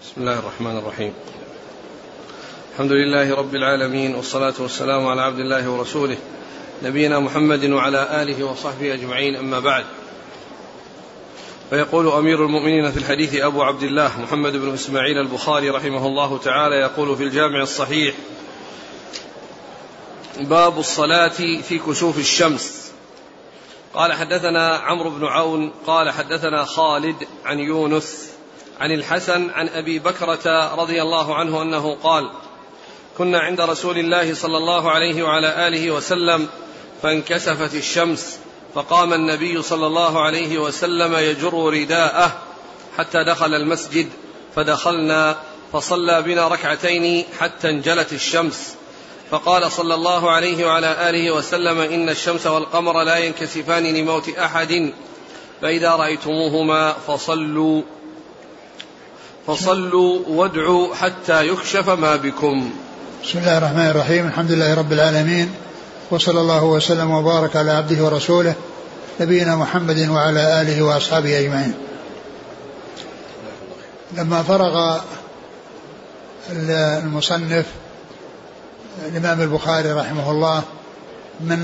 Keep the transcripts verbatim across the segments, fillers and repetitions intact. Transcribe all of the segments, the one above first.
بسم الله الرحمن الرحيم. الحمد لله رب العالمين، والصلاة والسلام على عبد الله ورسوله نبينا محمد وعلى آله وصحبه أجمعين، أما بعد. فيقول أمير المؤمنين في الحديث أبو عبد الله محمد بن إسماعيل البخاري رحمه الله تعالى، يقول في الجامع الصحيح: باب الصلاة في كسوف الشمس. قال حدثنا عمرو بن عون قال حدثنا خالد عن يونس عن الحسن عن أبي بكرة رضي الله عنه أنه قال: كنا عند رسول الله صلى الله عليه وعلى آله وسلم فانكسفت الشمس، فقام النبي صلى الله عليه وسلم يجر رداءه حتى دخل المسجد، فدخلنا فصلى بنا ركعتين حتى انجلت الشمس، فقال صلى الله عليه وعلى آله وسلم: إن الشمس والقمر لا ينكسفان لموت أحد، فإذا رأيتموهما فصلوا فصلوا وادعوا حتى يكشف ما بكم. بسم الله الرحمن الرحيم. الحمد لله رب العالمين، وصلى الله وسلم وبارك على عبده ورسوله نبينا محمد وعلى آله وأصحابه أجمعين. لما فرغ المصنف الإمام البخاري رحمه الله من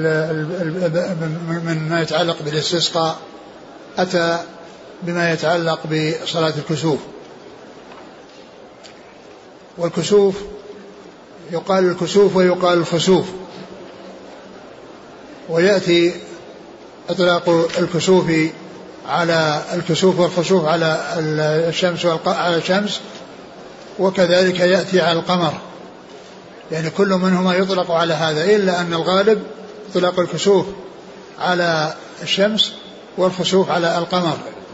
من ما يتعلق بالاستسقاء، أتى بما يتعلق بصلاة الكسوف. والكسوف يقال الكسوف ويقال الخسوف، ويأتي إطلاق الكسوف على الكسوف والخسوف على الشمس على الشمس، وكذلك يأتي على القمر، يعني كل منهما يطلق على هذا، إلا أن الغالب يطلق الكسوف على الشمس والخسوف على القمر.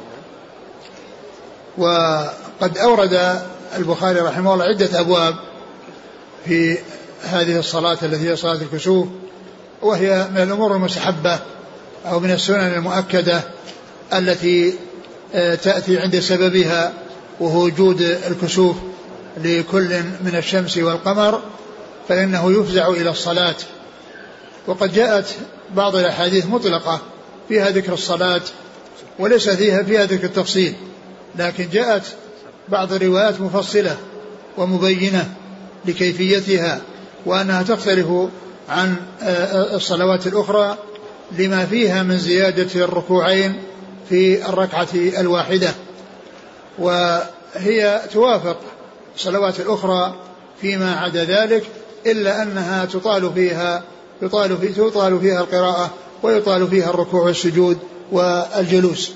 وقد أورد البخاري رحمه الله عدة أبواب في هذه الصلاة التي هي صلاة الكسوف، وهي من الأمور المستحبة أو من السنن المؤكدة التي تأتي عند سببها، وهو وجود الكسوف لكل من الشمس والقمر، فإنه يفزع إلى الصلاة. وقد جاءت بعض الأحاديث مطلقة فيها ذكر الصلاة وليس فيها فيها ذكر التفصيل، لكن جاءت بعض الروايات مفصلة ومبينة لكيفيتها، وأنها تختلف عن الصلوات الأخرى لما فيها من زيادة الركوعين في الركعة الواحدة، وهي توافق الصلوات الأخرى فيما عدا ذلك، إلا أنها تطال فيها يطال في تطال فيها القراءة ويطال فيها الركوع والسجود والجلوس.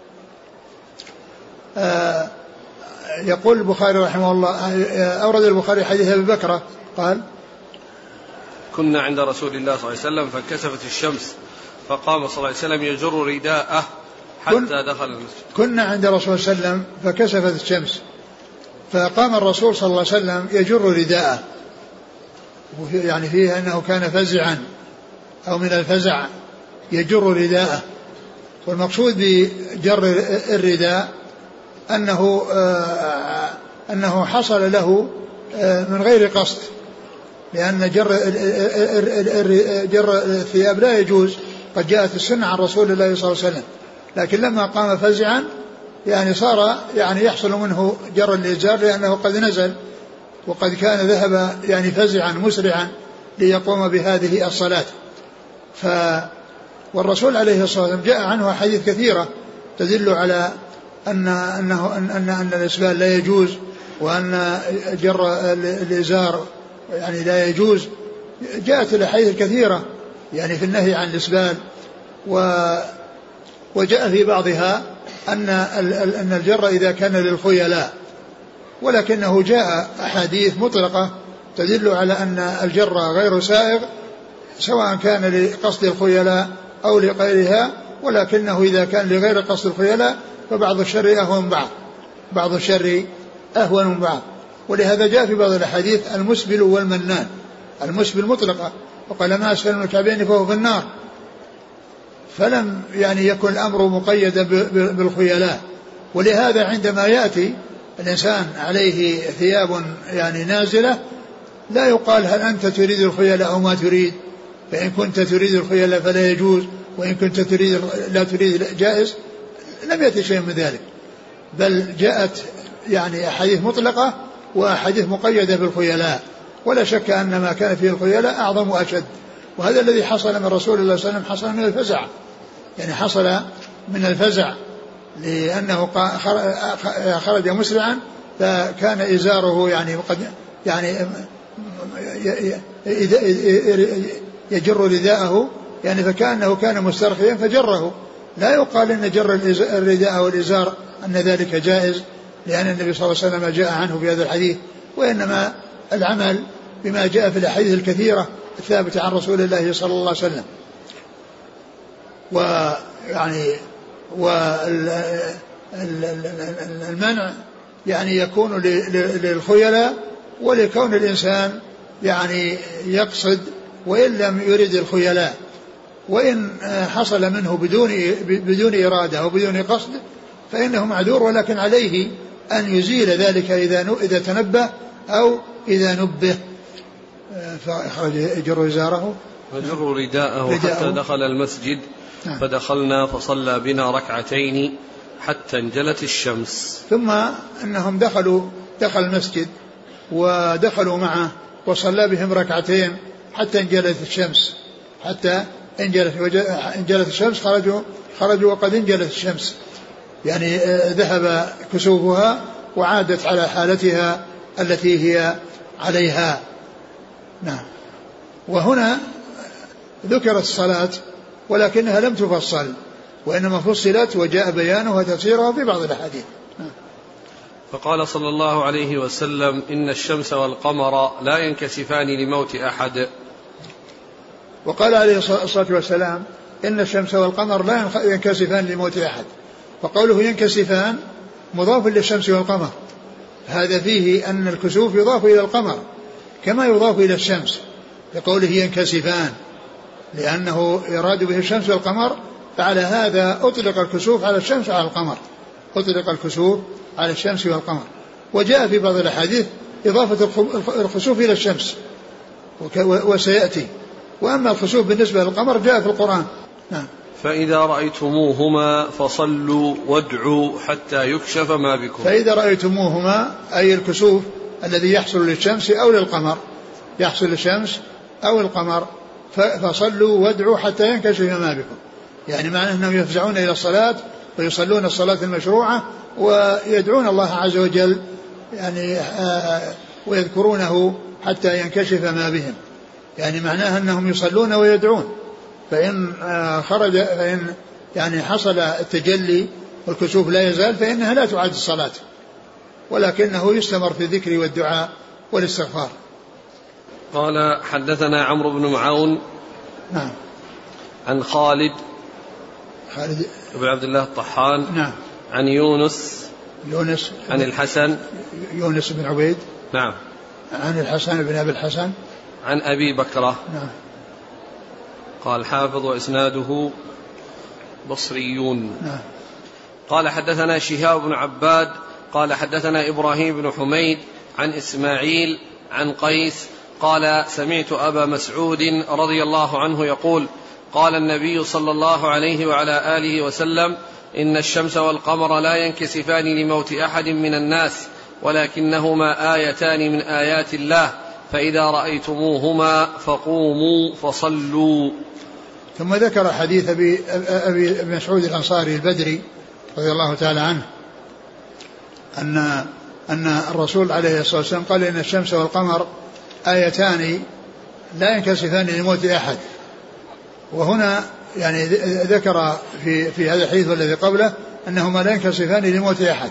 آه يقول البخاري رحمه الله، أورد البخاري حديث أبي بكرة قال: كنا عند رسول الله صلى الله عليه وسلم فانكسفت الشمس، فقام صلى الله عليه وسلم يجر رداءه حتى دخل المسجد. كنا عند رسول الله صلى الله عليه وسلم فكسفت الشمس، فقام الرسول صلى الله عليه وسلم يجر رداءه، يعني فيه أنه كان فزعا أو من الفزع يجر رداءه. والمقصود بجر الرداء أنه آه أنه حصل له آه من غير قصد، لأن جر جر الثياب لا يجوز، قد جاءت السنة عن رسول الله صلى الله عليه وسلم، لكن لما قام فزعا يعني صار يعني يحصل منه جر الإزار، لأنه قد نزل وقد كان ذهب يعني فزعا مسرعا ليقوم بهذه الصلاة. ف والرسول عليه الصلاة والسلام جاء عنه حديث كثيرة تدل على أن أنه أن أن, أن الإسبال لا يجوز، وأن جر الإزار يعني لا يجوز. جاءت الأحاديث الكثيرة يعني في النهي عن الإسبال، و وجاء في بعضها أن أن الجر إذا كان للخيلاء، ولكنه جاء أحاديث مطلقة تدل على أن الجر غير سائغ سواء كان لقصد الخيلاء أو لغيرها، ولكنه إذا كان لغير قصد الخيلاء فبعض الشر أهون بعض بعض الشر أهون من بعض. ولهذا جاء في بعض الأحاديث المسبل والمنان، المسبل مطلقة، وقال: ما أسفل من الكعبين فهو في النار، فلم يعني يكن الأمر مقيدا بالخيلاء. ولهذا عندما يأتي الإنسان عليه ثياب يعني نازلة لا يقال هل أنت تريد الخيلاء أو ما تريد، فإن كنت تريد الخيلاء فلا يجوز، وإن كنت تريد لا تريد جائز. لم يأتي شيء من ذلك، بل جاءت يعني أحاديث مطلقة وأحاديث مقيدة بالخيلاء، ولا شك أن ما كان فيه الخيلاء أعظم وأشد. وهذا الذي حصل من رسول الله صلى الله عليه وسلم حصل من الفزع، يعني حصل من الفزع لأنه خرج مسرعا فكان إزاره يعني قد يعني يجر رداءه، يعني فكأنه كان مسترخيا فجره. لا يقال أن جر الرداء والإزار أن ذلك جائز، لأن النبي صلى الله عليه وسلم جاء عنه في هذا الحديث، وإنما العمل بما جاء في الأحاديث الكثيرة الثابتة عن رسول الله صلى الله عليه وسلم. ويعني والمنع يعني يكون للخيلاء ولكون الإنسان يعني يقصد وإن لم يرد الخيلاء، وإن حصل منه بدون بدون إرادة أو بدون قصد فإنه معذور، ولكن عليه أن يزيل ذلك إذا إذا تنبه أو إذا نبه. فخرج يجر إزاره وجر رداءه حتى دخل المسجد فدخلنا فصلى بنا ركعتين حتى انجلت الشمس. ثم أنهم دخلوا دخل المسجد ودخلوا معه وصلى بهم ركعتين حتى انجلت الشمس، حتى انجلت انجلت الشمس خرجوا خرجوا وقد انجلت الشمس، يعني ذهب كسوفها وعادت على حالتها التي هي عليها. نعم. وهنا ذكرت الصلاة ولكنها لم تفصل، وإنما فصلت وجاء بيانها وتفسيرها في بعض الأحاديث. فقال صلى الله عليه وسلم إن الشمس والقمر لا ينكسفان لموت أحد. وقال عليه الصلاة والسلام إن الشمس والقمر لا ينكسفان لموت أحد، وقوله ينكسفان مضاف للشمس والقمر، هذا فيه أن الكسوف يضاف إلى القمر كما يضاف إلى الشمس، لقوله ينكسفان لأنه يراد به الشمس والقمر، فعلى هذا أطلق الكسوف على الشمس وعلى القمر، أطلق الكسوف على الشمس والقمر. وجاء في بعض الأحاديث إضافة الخسوف إلى الشمس وسيأتي، وأما الخسوف بالنسبة للقمر جاء في القرآن. نعم. فإذا رأيتموهما فصلوا وادعوا حتى يكشف ما بكم. فإذا رأيتموهما أي الكسوف الذي يحصل للشمس أو للقمر، يحصل للشمس أو القمر، فصلوا وادعوا حتى ينكشف ما بكم، يعني معناه أنهم يفزعون إلى الصلاة ويصلون الصلاة المشروعة ويدعون الله عز وجل يعني آه ويذكرونه حتى ينكشف ما بهم، يعني معناه أنهم يصلون ويدعون. فإن آه خرج فإن يعني حصل التجلي والكسوف لا يزال فإنها لا تعد الصلاة، ولكنه يستمر في الذكر والدعاء والاستغفار. قال حدثنا عمرو بن معاون نعم عن خالد خالد بن عبد الله الطحان نعم عن يونس يونس عن الحسن يونس بن عبيد نعم عن الحسن بن أبي الحسن عن أبي بكرة نعم. قال حافظ وإسناده بصريون. نعم. قال حدثنا شهاب بن عباد قال حدثنا إبراهيم بن حميد عن إسماعيل عن قيس قال سمعت أبا مسعود رضي الله عنه يقول قال النبي صلى الله عليه وعلى آله وسلم إن الشمس والقمر لا ينكسفان لموت أحد من الناس ولكنهما آيتان من آيات الله فإذا رأيتموهما فقوموا فصلوا. ثم ذكر حديث أبي, أبي مسعود الأنصاري البدري رضي الله تعالى عنه أن, أن الرسول عليه الصلاة والسلام قال إن الشمس والقمر آيتان لا ينكسفان لموت أحد. وهنا يعني ذكر في, في هذا الحديث والذي قبله أنهما لا ينكسفان لموت أحد،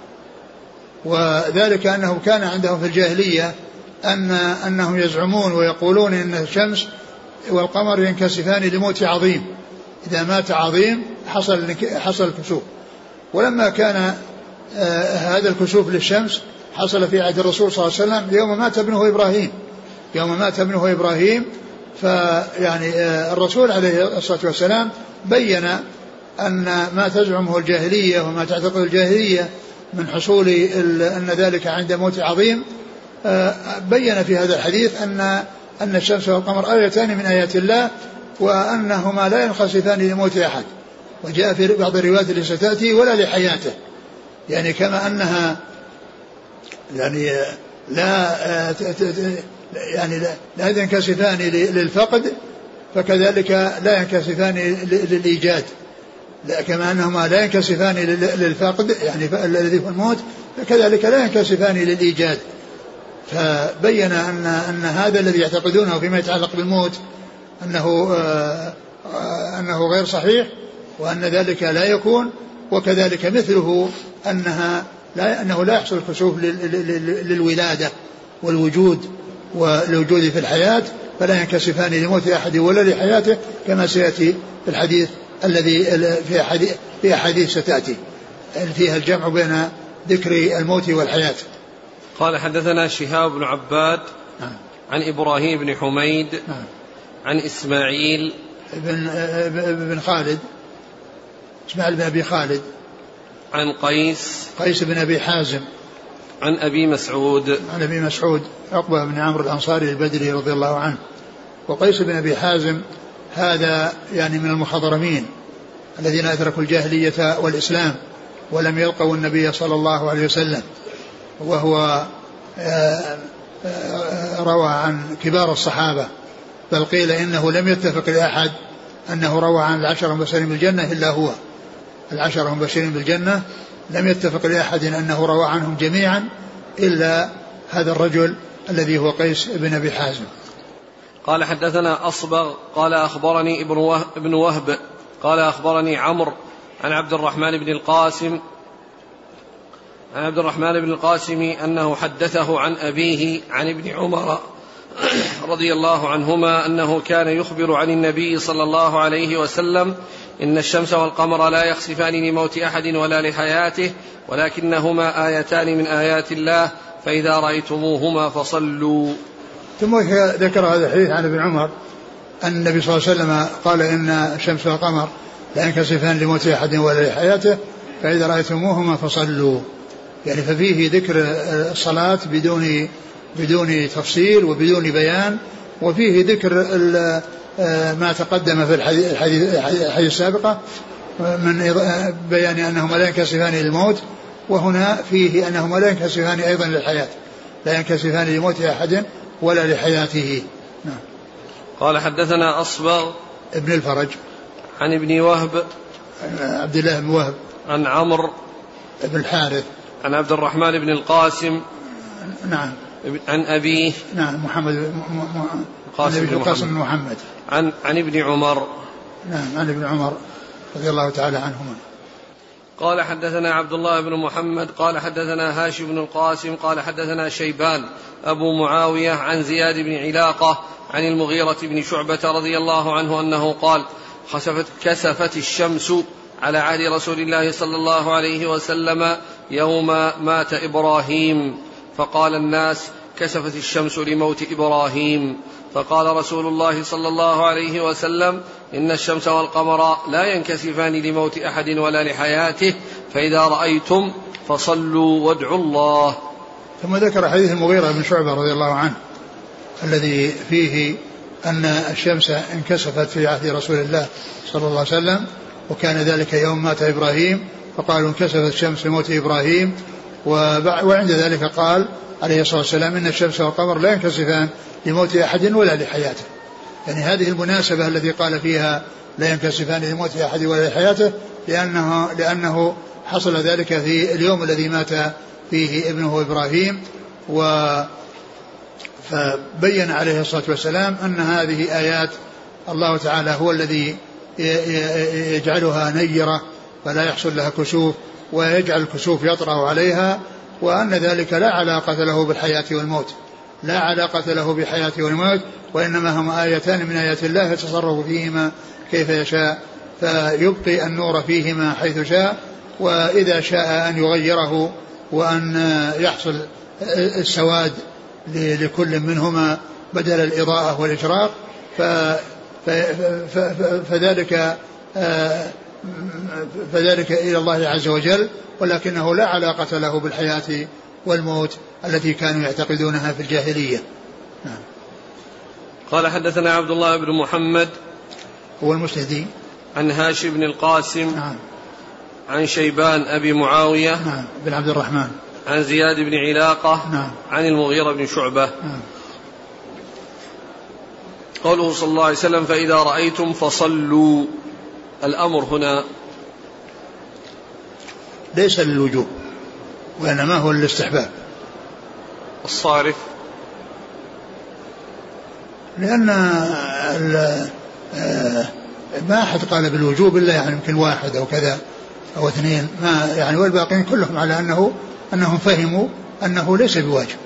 وذلك أنه كان عندهم في الجاهلية أن أنهم يزعمون ويقولون إن الشمس والقمر ينكسفان لموت عظيم، إذا مات عظيم حصل حصل الكسوف. ولما كان آه هذا الكسوف للشمس حصل في عهد الرسول صلى الله عليه وسلم يوم مات ابنه إبراهيم يوم مات ابنه إبراهيم فيعني آه الرسول عليه الصلاة والسلام بين أن ما تزعمه الجاهلية وما تعتقد الجاهلية من حصول أن ذلك عند موت عظيم، آه بين في هذا الحديث أن أن الشمس والقمر آيتان من آيات الله وأنهما لا ينخسفان لموت أحد. وجاء في بعض الروايات اللي ستأتي ولا لحياته، يعني كما أنها يعني لا يعني لا ينكسفان للفقد فكذلك لا ينكسفان للإيجاد، كما أنهما لا ينكسفان للفقد يعني الذي في الموت فكذلك لا ينكسفان للإيجاد. فبين أن, أن هذا الذي يعتقدونه فيما يتعلق بالموت أنه, آه أنه غير صحيح وأن ذلك لا يكون، وكذلك مثله أنها لا أنه لا يحصل الكسوف للولادة والوجود والوجود في الحياة، فلا ينكسفان لموت أحد ولا لحياته كما سيأتي في الحديث الذي في أحاديث في أحاديث ستأتي فيها الجمع بين ذكر الموت والحياة. قال حدثنا شهاب بن عباد نعم. عن إبراهيم بن حميد نعم. عن إسماعيل بن, بن خالد إسماعيل بن أبي خالد عن قيس قيس بن أبي حازم عن أبي مسعود عن أبي مسعود عقبة بن عمرو الأنصاري البدري رضي الله عنه. وقيس بن أبي حازم هذا يعني من المخضرمين الذين أدركوا الجاهلية والإسلام ولم يلقوا النبي صلى الله عليه وسلم، وهو روى عن كبار الصحابة، بل قيل إنه لم يتفق لأحد أنه روى عن العشرة المبشرين بالجنة إلا هو. العشرة المبشرين بالجنة لم يتفق لأحد أنه روى عنهم جميعا إلا هذا الرجل الذي هو قيس بن أبي حازم. قال حدثنا أصبغ قال أخبرني ابن وهب قال أخبرني عمرو عن عبد الرحمن بن القاسم عن عبد الرحمن بن القاسم أنه حدثه عن أبيه عن ابن عمر رضي الله عنهما أنه كان يخبر عن النبي صلى الله عليه وسلم إن الشمس والقمر لا يخسفان لموت أحد ولا لحياته ولكنهما آيتان من آيات الله فإذا رأيتموهما فصلوا. ثم ذكر هذا الحديث عن ابن عمر أن النبي صلى الله عليه وسلم قال إن الشمس والقمر لا ينكسفان لموت أحد ولا لحياته فإذا رأيتموهما فصلوا، يعني ففيه ذكر الصلاة بدون بدون تفصيل وبدون بيان، وفيه ذكر ما تقدم في الحديث السابقة من بيان أنهما لا ينكسفان للموت، وهنا فيه أنهما لا ينكسفان أيضا للحياة، لا ينكسفان لموت أحد ولا لحياته. نعم. قال حدثنا أصبغ ابن الفرج عن ابن وهب عبد الله بن وهب عن عمرو بن الحارث عن عبد الرحمن بن القاسم نعم عن أبيه نعم محمد قاسم بن محمد, محمد. عن عن ابن عمر نعم عن ابن عمر رضي الله تعالى عنهما. قال حدثنا عبد الله بن محمد قال حدثنا هاشم بن القاسم قال حدثنا شيبان أبو معاوية عن زياد بن علاقة عن المغيرة بن شعبة رضي الله عنه أنه قال خسفت كسفت الشمس على عهد رسول الله صلى الله عليه وسلم يوم مات إبراهيم فقال الناس كسفت الشمس لموت إبراهيم فقال رسول الله صلى الله عليه وسلم إن الشمس والقمر لا ينكسفان لموت أحد ولا لحياته فإذا رأيتم فصلوا وادعوا الله. ثم ذكر حديث المغيرة بن شعبة رضي الله عنه الذي فيه أن الشمس انكسفت في عهد رسول الله صلى الله عليه وسلم وكان ذلك يوم مات إبراهيم فقالوا انكسفت الشمس لموت إبراهيم، وعند ذلك قال عليه الصلاة والسلام إن الشمس والقمر لا ينكسفان لموت أحد ولا لحياته. يعني هذه المناسبة التي قال فيها لا ينكسفان لموت أحد ولا لحياته لأنه, لأنه حصل ذلك في اليوم الذي مات فيه ابنه إبراهيم، و فبين عليه الصلاة والسلام أن هذه آيات الله تعالى هو الذي يجعلها نيرة فلا يحصل لها كسوف ويجعل الكسوف يطرأ عليها، وأن ذلك لا علاقة له بالحياة والموت، لا علاقة له بالحياة والموت، وإنما هما آيتان من آيات الله يتصرف فيهما كيف يشاء فيبقي النور فيهما حيث شاء، وإذا شاء أن يغيره وأن يحصل السواد لكل منهما بدل الإضاءة والإشراق فذلك فذلك إلى الله عز وجل، ولكنه لا علاقة له بالحياة والموت التي كانوا يعتقدونها في الجاهلية. نعم. قال حدثنا عبد الله بن محمد هو المسندي عن هاشم بن القاسم نعم. عن شيبان أبي معاوية نعم. بن عبد الرحمن عن زياد بن علاقة نعم. عن المغيرة بن شعبة. نعم. قوله صلى الله عليه وسلم فإذا رأيتم فصلوا، الأمر هنا ليس للوجوب وإنما هو للاستحباب. الصارف لأن ما أحد قال بالوجوب إلا يعني يمكن واحد أو كذا أو اثنين، ما يعني والباقين كلهم على أنه أنهم فهموا أنه ليس بواجب.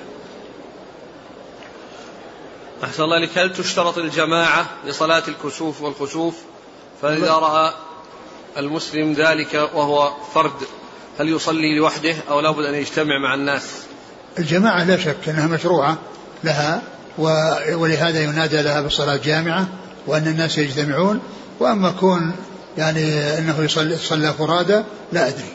أحسن الله لك. هل تشترط الجماعة لصلاة الكسوف والخسوف؟ فإذا رأى المسلم ذلك وهو فرد هل يصلي لوحده أو لابد أن يجتمع مع الناس؟ الجماعة لا شك أنها مشروعة لها، ولهذا ينادى لها بالصلاة الجامعة وأن الناس يجتمعون. وأما كون يعني أنه يصلي صلى فرادى لا أدري.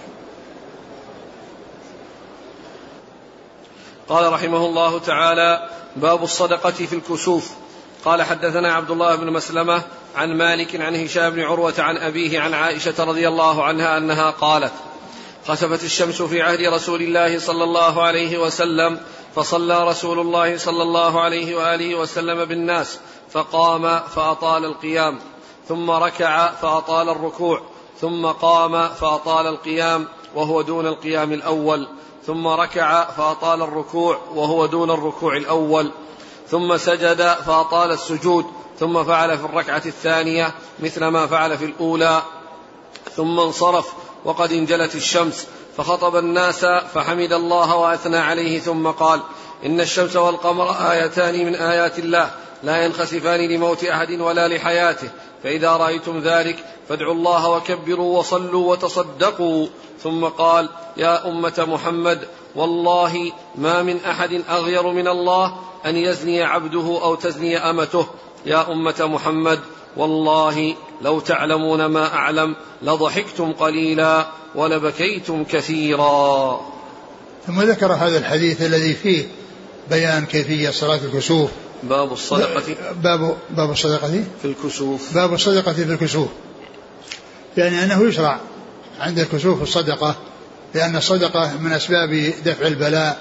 قال رحمه الله تعالى باب الصدقة في الكسوف. قال حدثنا عبد الله بن مسلمة عن مالك عن هشام بن عروة عن أبيه عن عائشة رضي الله عنها أنها قالت خسفت الشمس في عهد رسول الله صلى الله عليه وسلم فصلى رسول الله صلى الله عليه وآله وسلم بالناس فقام فأطال القيام ثم ركع فأطال الركوع ثم قام فأطال القيام وهو دون القيام الأول ثم ركع فأطال الركوع وهو دون الركوع الأول ثم سجد فأطال السجود ثم فعل في الركعة الثانية مثل ما فعل في الأولى ثم انصرف وقد انجلت الشمس فخطب الناس فحمد الله وأثنى عليه ثم قال إن الشمس والقمر آيتان من آيات الله لا ينخسفان لموت أحد ولا لحياته فإذا رأيتم ذلك فادعوا الله وكبروا وصلوا وتصدقوا. ثم قال يا أمة محمد والله ما من أحد أغير من الله أن يزني عبده أو تزني أمته. يا أمة محمد والله لو تعلمون ما أعلم لضحكتم قليلا ولبكيتم كثيرا. ثم ذكر هذا الحديث الذي فيه بيان كيفية صلاة الكسوف. باب الصدقة باب باب الصدقة في الكسوف. باب الصدقة في الكسوف، يعني أنه يشرع عند الكسوف الصدقة، لأن الصدقة من أسباب دفع البلاء،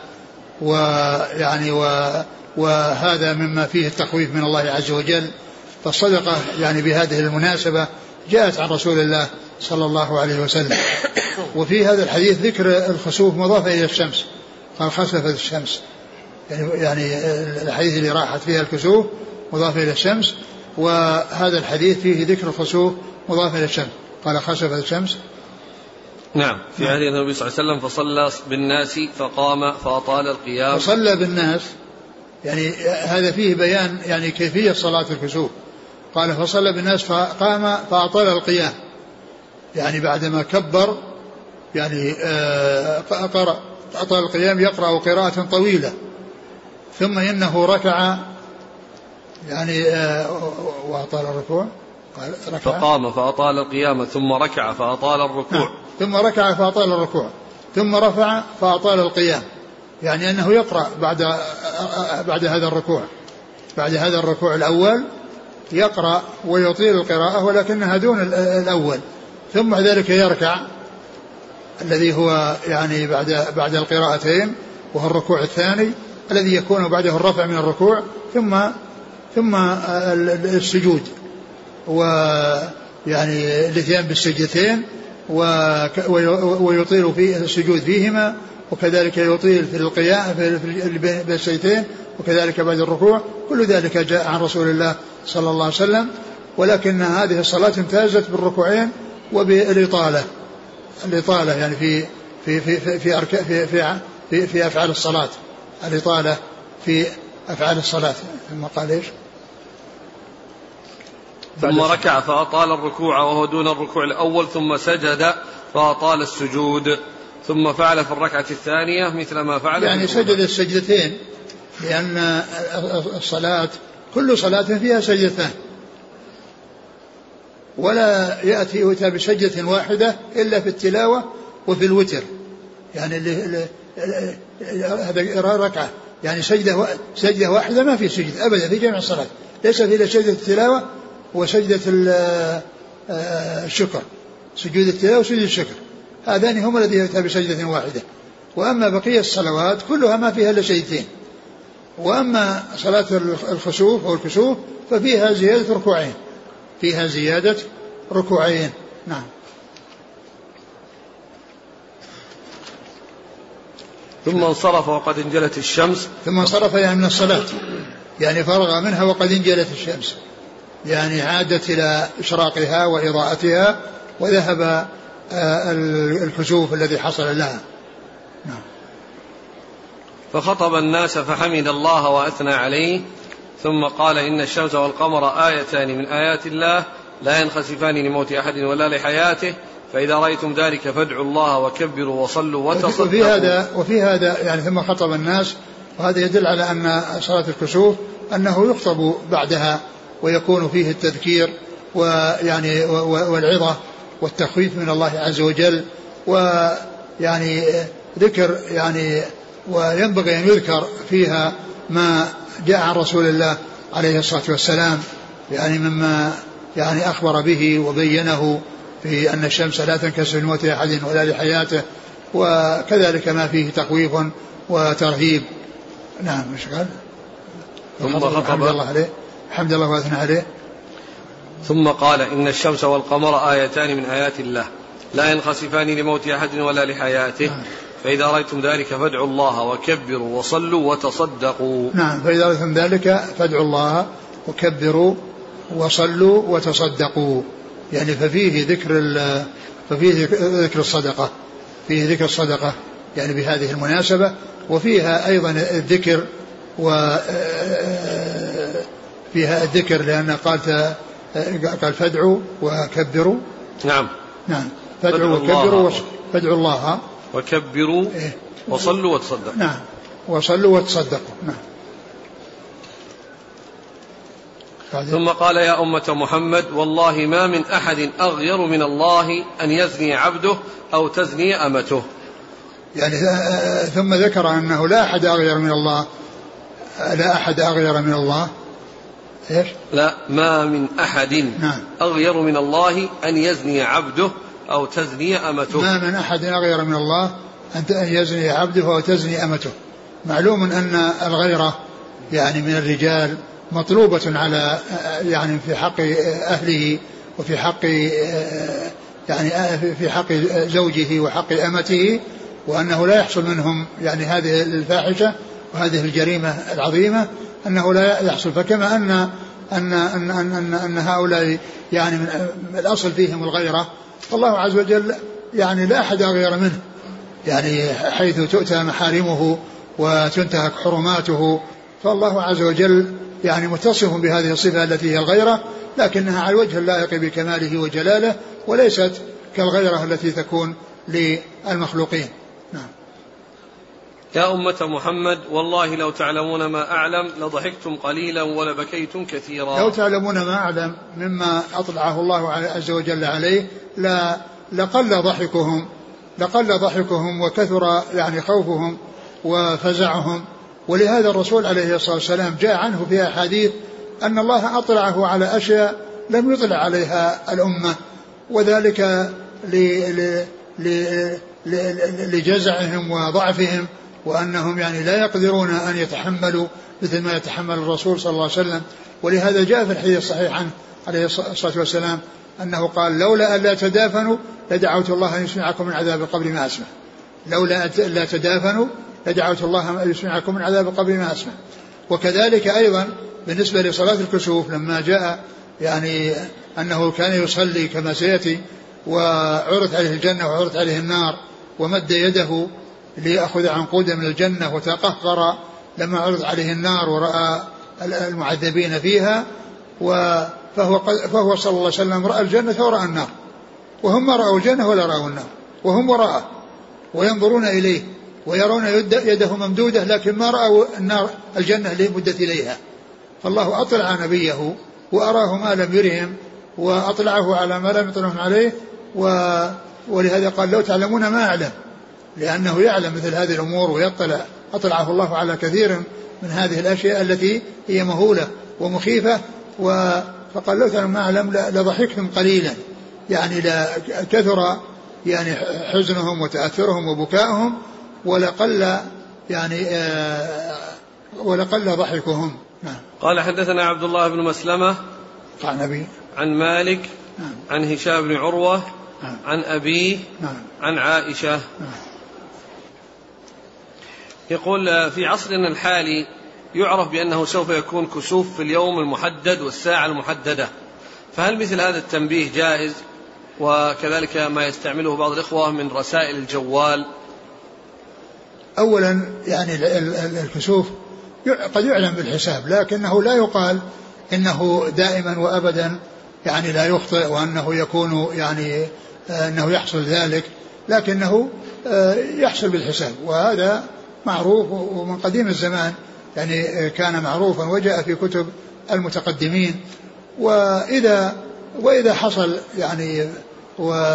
ويعني وهذا مما فيه التخويف من الله عز وجل. فالصدقة يعني بهذه المناسبة جاءت عن رسول الله صلى الله عليه وسلم. وفي هذا الحديث ذكر الخسوف مضافة إلى الشمس، قال خسفت الشمس، يعني الحديث اللي راحت فيها الكسوف مضافة إلى الشمس، وهذا الحديث فيه ذكر الخسوف مضافة إلى الشمس، قال خسفت الشمس. نعم. في عهد النبي صلى الله عليه وسلم فصلى بالناس فقام فأطال القيام. فصلى بالناس يعني هذا فيه بيان يعني كيفية صلاة الكسوف. قال فصلى بالناس فقام فأطال القيام، يعني بعدما كبر يعني قرأ أطال القيام يقرأ قراءة طويلة، ثم إنه ركع يعني وأطال الركوع، فقام فأطال القيام ثم ركع فأطال الركوع ثم ركع فأطال الركوع ثم رفع فأطال القيام، يعني أنه يقرأ بعد بعد هذا الركوع بعد هذا الركوع الأول يقرأ ويطيل القراءة ولكنها دون الأول، ثم ذلك يركع الذي هو يعني بعد بعد القراءتين وهو الركوع الثاني الذي يكون بعده الرفع من الركوع، ثم ثم السجود، ويعني الاثنين بالسجدتين ويطيل في السجود فيهما، وكذلك يطيل في القيام في السجدتين، وكذلك بعد الركوع. كل ذلك جاء عن رسول الله صلى الله عليه وسلم، ولكن هذه الصلاة امتازت بالركوعين وبالإطالة الإطالة يعني في في في في في في, في, في, في أفعال الصلاة، الإطالة في أفعال الصلاة. ثم قال إيش؟ ثم ركع فأطال الركوع وهو دون الركوع الأول ثم سجد فأطال السجود ثم فعل في الركعة الثانية مثل ما فعل يعني سجد السجدتين، لأن الصلاة كل صلاة فيها سجدتان، ولا يأتي يؤتى بسجدة واحدة إلا في التلاوة وفي الوتر، يعني اللي هذا ركعة يعني سجدة سجدة واحدة ما في سجد أبدا في جميع الصلاة، ليس في سجدة التلاوة وسجدة الشكر، سجود التلاوة وسجود الشكر، هذان هم الذين يؤتى بسجدة واحدة. وأما بقية الصلوات كلها ما فيها إلا سجدتين. وأما صلاة الخسوف أو الكسوف ففيها زيادة ركوعين فيها زيادة ركوعين نعم. ثم انصرف وقد انجلت الشمس. ثم انصرف يعني من الصلاة يعني فرغ منها وقد انجلت الشمس يعني عادت إلى إشراقها وإضاءتها وذهب الكسوف الذي حصل لها نعم. فخطب الناس فحمد الله وأثنى عليه ثم قال إن الشمس والقمر آيتان من آيات الله لا ينخسفان لموت أحد ولا لحياته فإذا رأيتم ذلك فادعوا الله وكبروا وصلوا وتصدقوا. وفي هذا وفي هذا يعني ثم خطب الناس وهذا يدل على أن صلاة الكسوف أنه يخطب بعدها ويكون فيه التذكير ويعني والعظة والتخويف من الله عز وجل ويعني ذكر يعني وينبغي أن يذكر فيها ما جاء عن رسول الله عليه الصلاة والسلام يعني مما يعني أخبر به وبينه في أن الشمس لا تنكسر لموت أحد ولا لحياته وكذلك ما فيه تخويف وترهيب نعم. مش قال ثم خطب الحمد لله عليه الحمد لله وأثنى عليه ثم قال إن الشمس والقمر آيتان من آيات الله لا ينخسفان لموت أحد ولا لحياته نعم. فإذا رأيتم ذلك فادعوا الله وكبروا وصلوا وتصدقوا. نعم فإذا رأيتم ذلك فادعوا الله وكبروا وصلوا وتصدقوا يعني ففيه ذكر ففيه ذكر الصدقة فيه ذكر الصدقة يعني بهذه المناسبة وفيها أيضا الذكر وفيها الذكر لأن قال قال فادعوا وكبروا نعم نعم فادعوا وكبروا فادعوا الله وكبروا إيه؟ وصلوا وتصدقوا نعم وصلوا وتصدقوا نعم. ثم قال يا أمة محمد والله ما من أحد أغير من الله أن يزني عبده أو تزني أمته يعني ثم ذكر أنه لا أحد أغير من الله لا أحد أغير من الله إيش؟ لا ما من أحد نعم. أغير من الله أن يزني عبده أو تزني أمته ما من أحد أغير من الله أن يزني عبده أو تزني أمته. معلوم أن الغيرة يعني من الرجال مطلوبة على يعني في حق أهله وفي حق يعني في حق زوجه وحق أمته وأنه لا يحصل منهم يعني هذه الفاحشة وهذه الجريمة العظيمة أنه لا يحصل. فكما أن أن أن أن, أن هؤلاء يعني من الأصل فيهم الغيرة فالله عز وجل يعني لا أحد غير منه يعني حيث تؤتى محارمه وتنتهك حرماته فالله عز وجل يعني متصف بهذه الصفة التي هي الغيرة لكنها على الوجه اللائق بكماله وجلاله وليست كالغيرة التي تكون للمخلوقين نعم. يا أمة محمد والله لو تعلمون ما أعلم لضحكتم قليلا ولبكيتم كثيرا. لو تعلمون ما أعلم مما أطلعه الله عز وجل عليه لا لقل ضحكهم لقل ضحكهم وكثر يعني خوفهم وفزعهم. ولهذا الرسول عليه الصلاة والسلام جاء عنه في أحاديث أن الله أطلعه على أشياء لم يطلع عليها الأمة وذلك لجزعهم وضعفهم وأنهم يعني لا يقدرون أن يتحملوا مثل ما يتحمل الرسول صلى الله عليه وسلم. ولهذا جاء في الحديث الصحيح عنه عليه الصلاة والسلام أنه قال لولا أن لا تدافنوا لدعوت الله أن يسمعكم من عذاب القبر ما أسمع. لولا أن لا تدافنوا لدعوت الله أن يسمعكم من عذاب القبر ما أسمع. وكذلك أيضا بالنسبة لصلاة الكسوف لما جاء يعني أنه كان يصلي كما سيأتي وعرض عليه الجنة وعرض عليه النار ومد يده ليأخذ عنقودا من الجنة وتقهقر لما عرض عليه النار ورأى المعذبين فيها فهو, فهو صلى الله عليه وسلم رأى الجنة ورأى النار وهم ما رأوا الجنة ولا رأوا النار وهم وراءه وينظرون إليه ويرون يده ممدودة لكن ما رأوا النار الجنة اللي مدت إليها. فالله أطلع نبيه وأراه ما لم يرهم وأطلعه على ما لم يطلعهم عليه ولهذا قال لو تعلمون ما أعلم لأنه يعلم مثل هذه الأمور ويطلع أطلعه الله على كثير من هذه الأشياء التي هي مهولة ومخيفة فقال لو تعلمون ما أعلم لضحكتم قليلا يعني لكثر يعني حزنهم وتأثرهم وبكائهم ولقل يعني ولقل ضحكهم. نعم. قال حدثنا عبد الله بن مسلمة عن أبي عن مالك نعم. عن هشام بن عروة نعم. عن أبيه نعم. عن عائشة. نعم. يقول في عصرنا الحالي يعرف بأنه سوف يكون كسوف في اليوم المحدد والساعة المحددة، فهل مثل هذا التنبيه جائز؟ وكذلك ما يستعمله بعض الإخوة من رسائل الجوال. أولا يعني الكسوف قد يعلم بالحساب، لكنه لا يقال إنه دائما وأبدا يعني لا يخطئ وأنه يكون يعني أنه يحصل ذلك، لكنه يحصل بالحساب، وهذا معروف ومن قديم الزمان يعني كان معروفا وجاء في كتب المتقدمين. وإذا وإذا حصل يعني و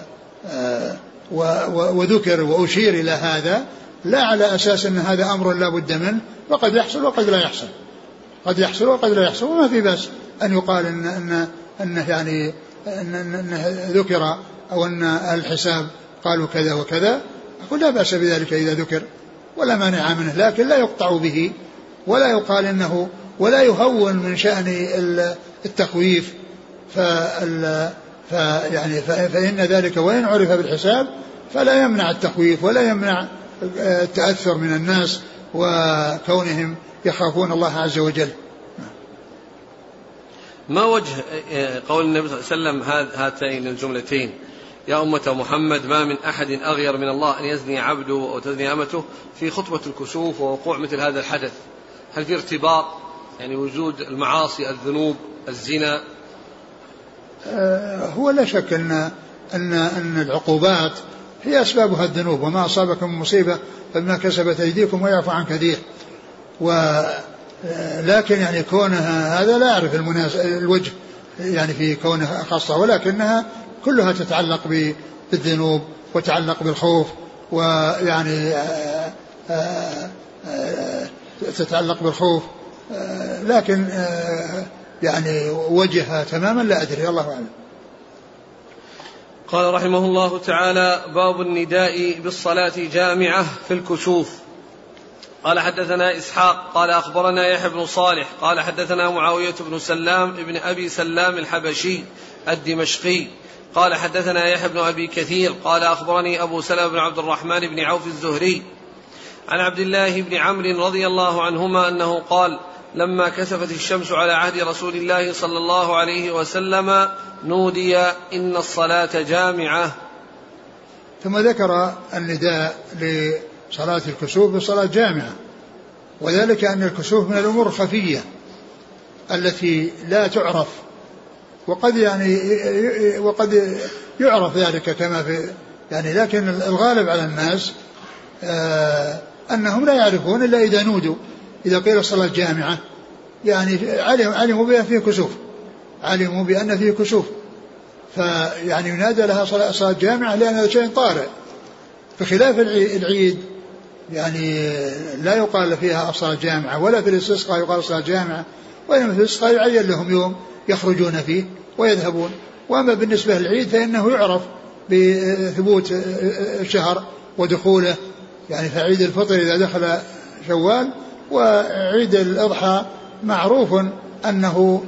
وذكر وأشير إلى هذا لا على أساس أن هذا أمر لا بد منه، وقد يحصل وقد لا يحصل، قد يحصل وقد لا يحصل، وما في بأس أن يقال إن إن إنه يعني إن إنه ذكر أو أن الحساب قالوا كذا وكذا، أقول لا بأس بذلك إذا ذكر ولا مانع منه، لكن لا يقطع به ولا يقال إنه ولا يهون من شأن التخويف. فال فيعني فإن ذلك وإن عرف بالحساب فلا يمنع التخويف ولا يمنع التأثر من الناس وكونهم يخافون الله عز وجل. ما وجه قول النبي صلى الله عليه وسلم هاتين الجملتين يا أمة محمد ما من أحد أغير من الله أن يزني عبده وتزني أمته في خطبة الكسوف ووقوع مثل هذا الحدث؟ هل في ارتباط يعني وجود المعاصي الذنوب الزنا؟ هو لا شك أن أن أن العقوبات هي أسبابها الذنوب، وما أصابكم من مصيبة فبما كسبت أيديكم ويعفو عن كثير. ولكن يعني كونها هذا لا أعرف الوجه يعني في كونها خاصة، ولكنها كلها تتعلق بالذنوب وتتعلق بالخوف، ويعني تتعلق بالخوف، لكن يعني وجهها تماما لا أدري، الله أعلم. قال رحمه الله تعالى باب النداء بالصلاة جامعة في الكسوف. قال حدثنا إسحاق قال أخبرنا يحيى بن صالح قال حدثنا معاوية بن سلام ابن أبي سلام الحبشي الدمشقي قال حدثنا يحيى بن أبي كثير قال أخبرني أبو سلمة بن عبد الرحمن بن عوف الزهري عن عبد الله بن عمرو رضي الله عنهما أنه قال لما كسفت الشمس على عهد رسول الله صلى الله عليه وسلم نودي إن الصلاة جامعة. ثم ذكر النداء لصلاة الكسوف بصلاة جامعة، وذلك أن الكسوف من الأمور الخفية التي لا تعرف، وقد يعني وقد يعرف ذلك كما في يعني، لكن الغالب على الناس آه أنهم لا يعرفون إلا إذا نودوا، إذا قيل الصلاة جامعة يعني علموا بأن فيه كسوف، علموا بأن فيه كسوف، فيعني ينادى لها صلاة جامعة لأن هذا شيء طارئ، بخلاف العيد يعني لا يقال فيها الصلاة جامعة، ولا في الاستسقاء يقال الصلاة جامعة، وإنما في الاستسقاء يعين لهم يوم يخرجون فيه ويذهبون. وأما بالنسبة للعيد فإنه يعرف بثبوت الشهر ودخوله، يعني فعيد الفطر إذا دخل شوال، وعيد الأضحى معروف أنه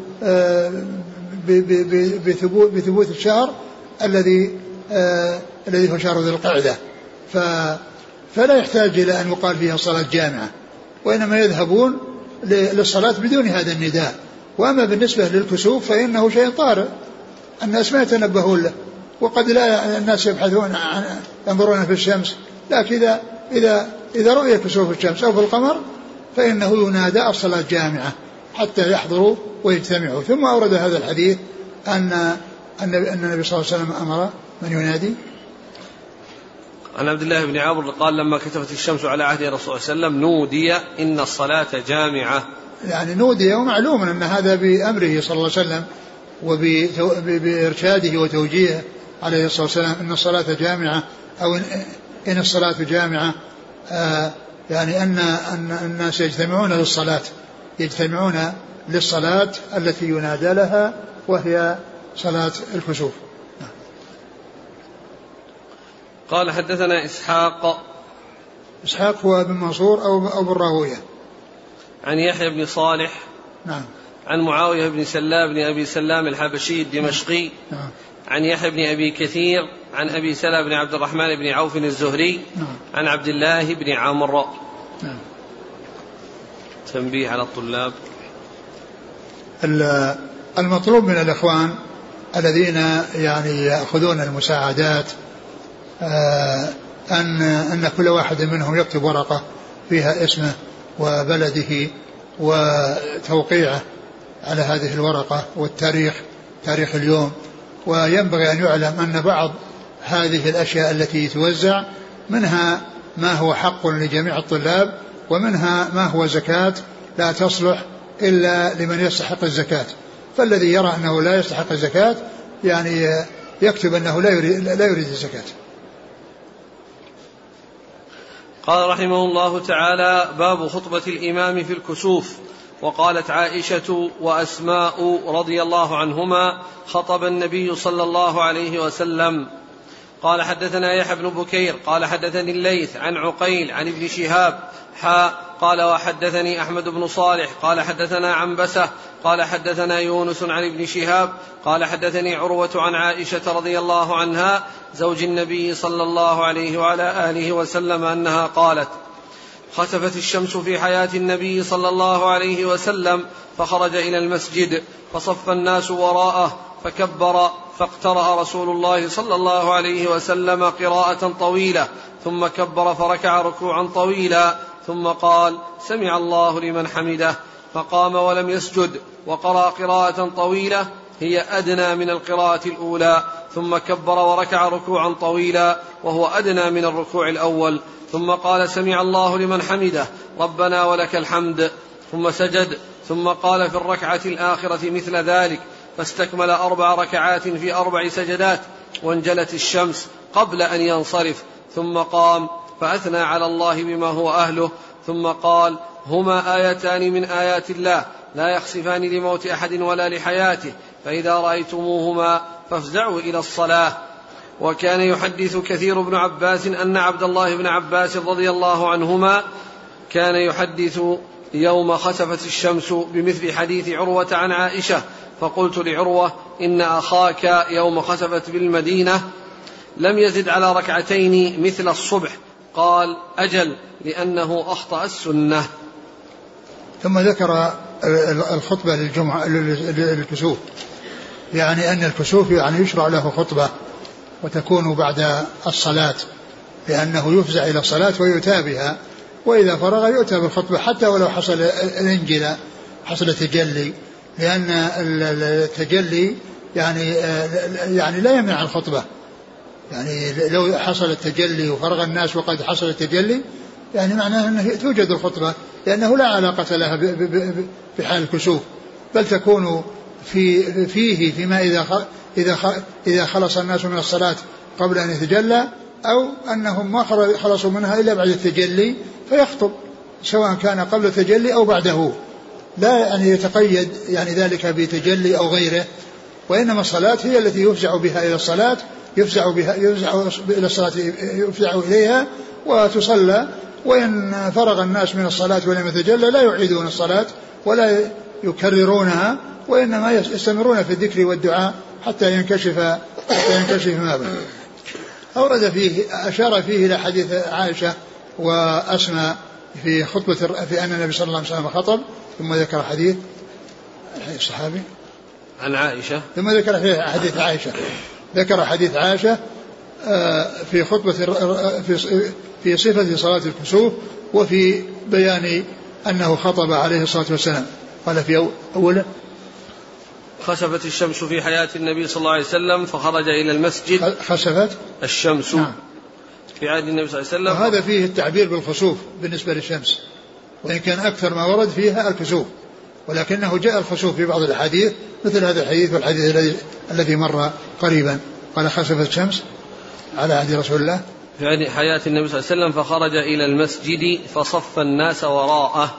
بثبوت الشهر الذي الذي هو شهر ذي القعدة، فلا يحتاج إلى أن يقال فيها صلاة جامعة، وإنما يذهبون للصلاة بدون هذا النداء. وأما بالنسبة للكسوف فإنه شيء طارئ الناس ما يتنبهون له، وقد لا الناس يبحثون عن ينظرون في الشمس، لكن إذا إذا إذا رؤي كسوف الشمس أو في القمر فإنه ينادى الصلاة جامعة حتى يحضروا ويجتمعوا. ثم أورد هذا الحديث أن أن النبي صلى الله عليه وسلم أمر من ينادي. عن عبد الله بن عمرو قال لما كسفت الشمس على عهد الرسول صلى الله عليه وسلم نودي إن الصلاة جامعة، يعني نودي ومعلوم أن هذا بأمره صلى الله عليه وسلم وبإرشاده وتوجيهه عليه الصلاة والسلام إن الصلاة جامعة أو إن الصلاة جامعة، آه يعني أن أن الناس يجتمعون للصلاة يجتمعون للصلاة التي ينادى لها وهي صلاة الكسوف. قال حدثنا إسحاق إسحاق هو بن منصور أو أبو الراهوية. عن يحيى بن صالح نعم. عن معاوية بن سلام بن أبي سلام الحبشي الدمشقي نعم. عن يحيى بن أبي كثير عن أبي سلمة بن عبد الرحمن بن عوف الزهري نعم. عن عبد الله بن عمرو. نعم. تنبيه على الطلاب. المطلوب من الإخوان الذين يعني يأخذون المساعدات أن أن كل واحد منهم يكتب ورقة فيها اسمه وبلده وتوقيعه على هذه الورقة والتاريخ، تاريخ اليوم. وينبغي أن يعلم أن بعض هذه الأشياء التي توزع منها ما هو حق لجميع الطلاب، ومنها ما هو زكاة لا تصلح إلا لمن يستحق الزكاة. فالذي يرى أنه لا يستحق الزكاة يعني يكتب أنه لا يريد, لا يريد الزكاة. قال رحمه الله تعالى: باب خطبة الإمام في الكسوف. وقالت عائشة وأسماء رضي الله عنهما: خطب النبي صلى الله عليه وسلم. قال حدثنا يحيى بن بكير قال حدثني الليث عن عقيل عن ابن شهاب حاء قال وحدثني أحمد بن صالح قال حدثنا عنبسة قال حدثنا يونس عن ابن شهاب قال حدثني عروة عن عائشة رضي الله عنها زوج النبي صلى الله عليه وعلى آله وسلم أنها قالت: خسفت الشمس في حياة النبي صلى الله عليه وسلم فخرج إلى المسجد فصف الناس وراءه فكبر فاقترأ رسول الله صلى الله عليه وسلم قراءة طويلة ثم كبر فركع ركوعا طويلا ثم قال: سمع الله لمن حمده، فقام ولم يسجد وقرأ قراءة طويلة هي أدنى من القراءة الأولى ثم كبر وركع ركوعا طويلا وهو أدنى من الركوع الأول ثم قال: سمع الله لمن حمده ربنا ولك الحمد، ثم سجد ثم قال في الركعة الآخرة مثل ذلك فاستكمل أربع ركعات في أربع سجدات وانجلت الشمس قبل أن ينصرف ثم قام فأثنى على الله بما هو أهله ثم قال: هما آيتان من آيات الله لا يخسفان لموت أحد ولا لحياته فإذا رأيتموهما فافزعوا إلى الصلاة. وكان يحدث كثير بن عباس أن عبد الله بن عباس رضي الله عنهما كان يحدث يوم خسفت الشمس بمثل حديث عروة عن عائشة، فقلت لعروة: إن أخاك يوم خسفت بالمدينة لم يزد على ركعتين مثل الصبح. قال: أجل، لأنه أخطأ السنة. ثم ذكر الخطبة للجمعة للكسوف، يعني أن الكسوف يعني يشرع له خطبة وتكون بعد الصلاة، لأنه يفزع إلى الصلاة ويؤتى بها، وإذا فرغ يؤتى بالخطبة حتى ولو حصل الانجلة، حصل التجلي، لأن التجلي يعني يعني لا يمنع الخطبة. يعني لو حصل التجلي وفرغ الناس وقد حصل التجلي يعني معناه أنه توجد الخطبة، لأنه لا علاقة لها بحال الكسوف، بل تكون في فيه فيما إذا إذا إذا خلص الناس من الصلاة قبل أن يتجلى، أو أنهم ما خلصوا منها إلا بعد التجلي فيخطب، سواء كان قبل التجلي أو بعده، لا يعني يتقيد يعني ذلك بتجلي أو غيره، وإنما الصلاة هي التي يفزع بها إلى الصلاة، يفزع بها يفزع إلى الصلاة يفزع إليها وتصلى، وإن فرغ الناس من الصلاة ولم يتجلى لا يعيدون الصلاة ولا يكررونها، وإنما يستمرون في الذكر والدعاء حتى ينكشف حتى ينكشف ما بهم. أورد فيه أشار فيه إلى حديث عائشة وأسماء في خطبة في أن النبي صلى الله عليه وسلم خطب، ثم ذكر حديث الصحابي عن عائشة، ثم ذكر حديث عائشة ذكر حديث عائشة في خطبة في في صفة صلاة الكسوف وفي بيان أنه خطب عليه الصلاة والسلام. قال في أوله: خسفت الشمس في حياة النبي صلى الله عليه وسلم فخرج إلى المسجد. خسفت الشمس نعم. في عهد النبي صلى الله عليه وسلم، وهذا فيه التعبير بالخسوف بالنسبة للشمس، وإن كان أكثر ما ورد فيها الكسوف، ولكنه جاء الخسوف في بعض الحديث مثل هذا الحديث والحديث الذي الذي مر قريبا. قال: خسفت الشمس على عهد رسول الله في عهد حياة النبي صلى الله عليه وسلم فخرج إلى المسجد فصف الناس وراءه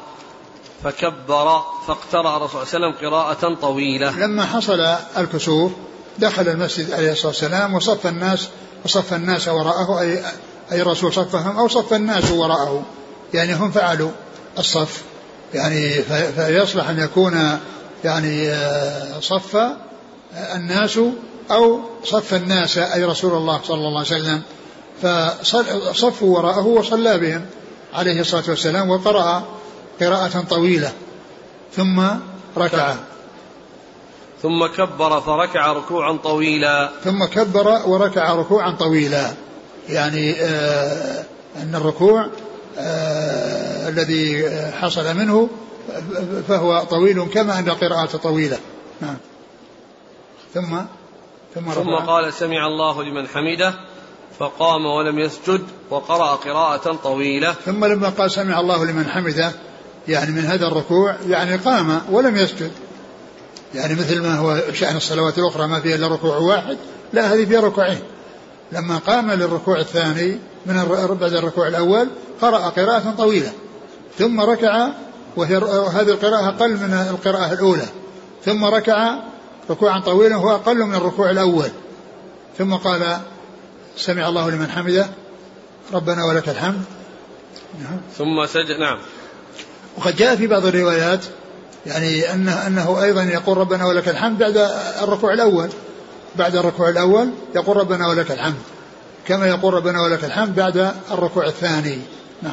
فكبر فاقترأ الرسول صلى الله عليه وسلم قراءة طويلة. لما حصل الكسوف دخل المسجد عليه الصلاة والسلام وصف الناس وصف الناس وراءه، أي أي الرسول صفهم أو صف الناس وراءه، يعني هم فعلوا الصف، يعني فيصلح أن يكون يعني صف الناس أو صف الناس أي رسول الله صلى الله عليه وسلم، فصفوا وراءه وصلى بهم عليه الصلاة والسلام وقرأ قراءة طويلة ثم ركع ثم كبر فركع ركوعا طويلا ثم كبر وركع ركوعا طويلا، يعني آه أن الركوع آه الذي حصل منه فهو طويل كما أن القراءة طويلة. نعم. ثم ثم, ثم قال سمع الله لمن حمده فقام ولم يسجد وقرأ قراءة طويلة. ثم لما قال سمع الله لمن حمده يعني من هذا الركوع يعني قام ولم يسجد، يعني مثل ما هو شأن الصلوات الأخرى ما فيها إلا ركوع واحد، لا هذه فيها ركوعين. لما قام للركوع الثاني من بعد الركوع الأول قرأ قراءة طويلة ثم ركع، وهي هذه القراءة أقل من القراءة الأولى، ثم ركع ركوعا طويلا هو أقل من الركوع الأول، ثم قال سمع الله لمن حمده ربنا ولك الحمد ثم سجد. نعم. وقد جاء في بعض الروايات يعني أنه, أنه أيضا يقول ربنا ولك الحمد بعد الركوع الأول، بعد الركوع الأول يقول ربنا ولك الحمد كما يقول ربنا ولك الحمد بعد الركوع الثاني. نعم.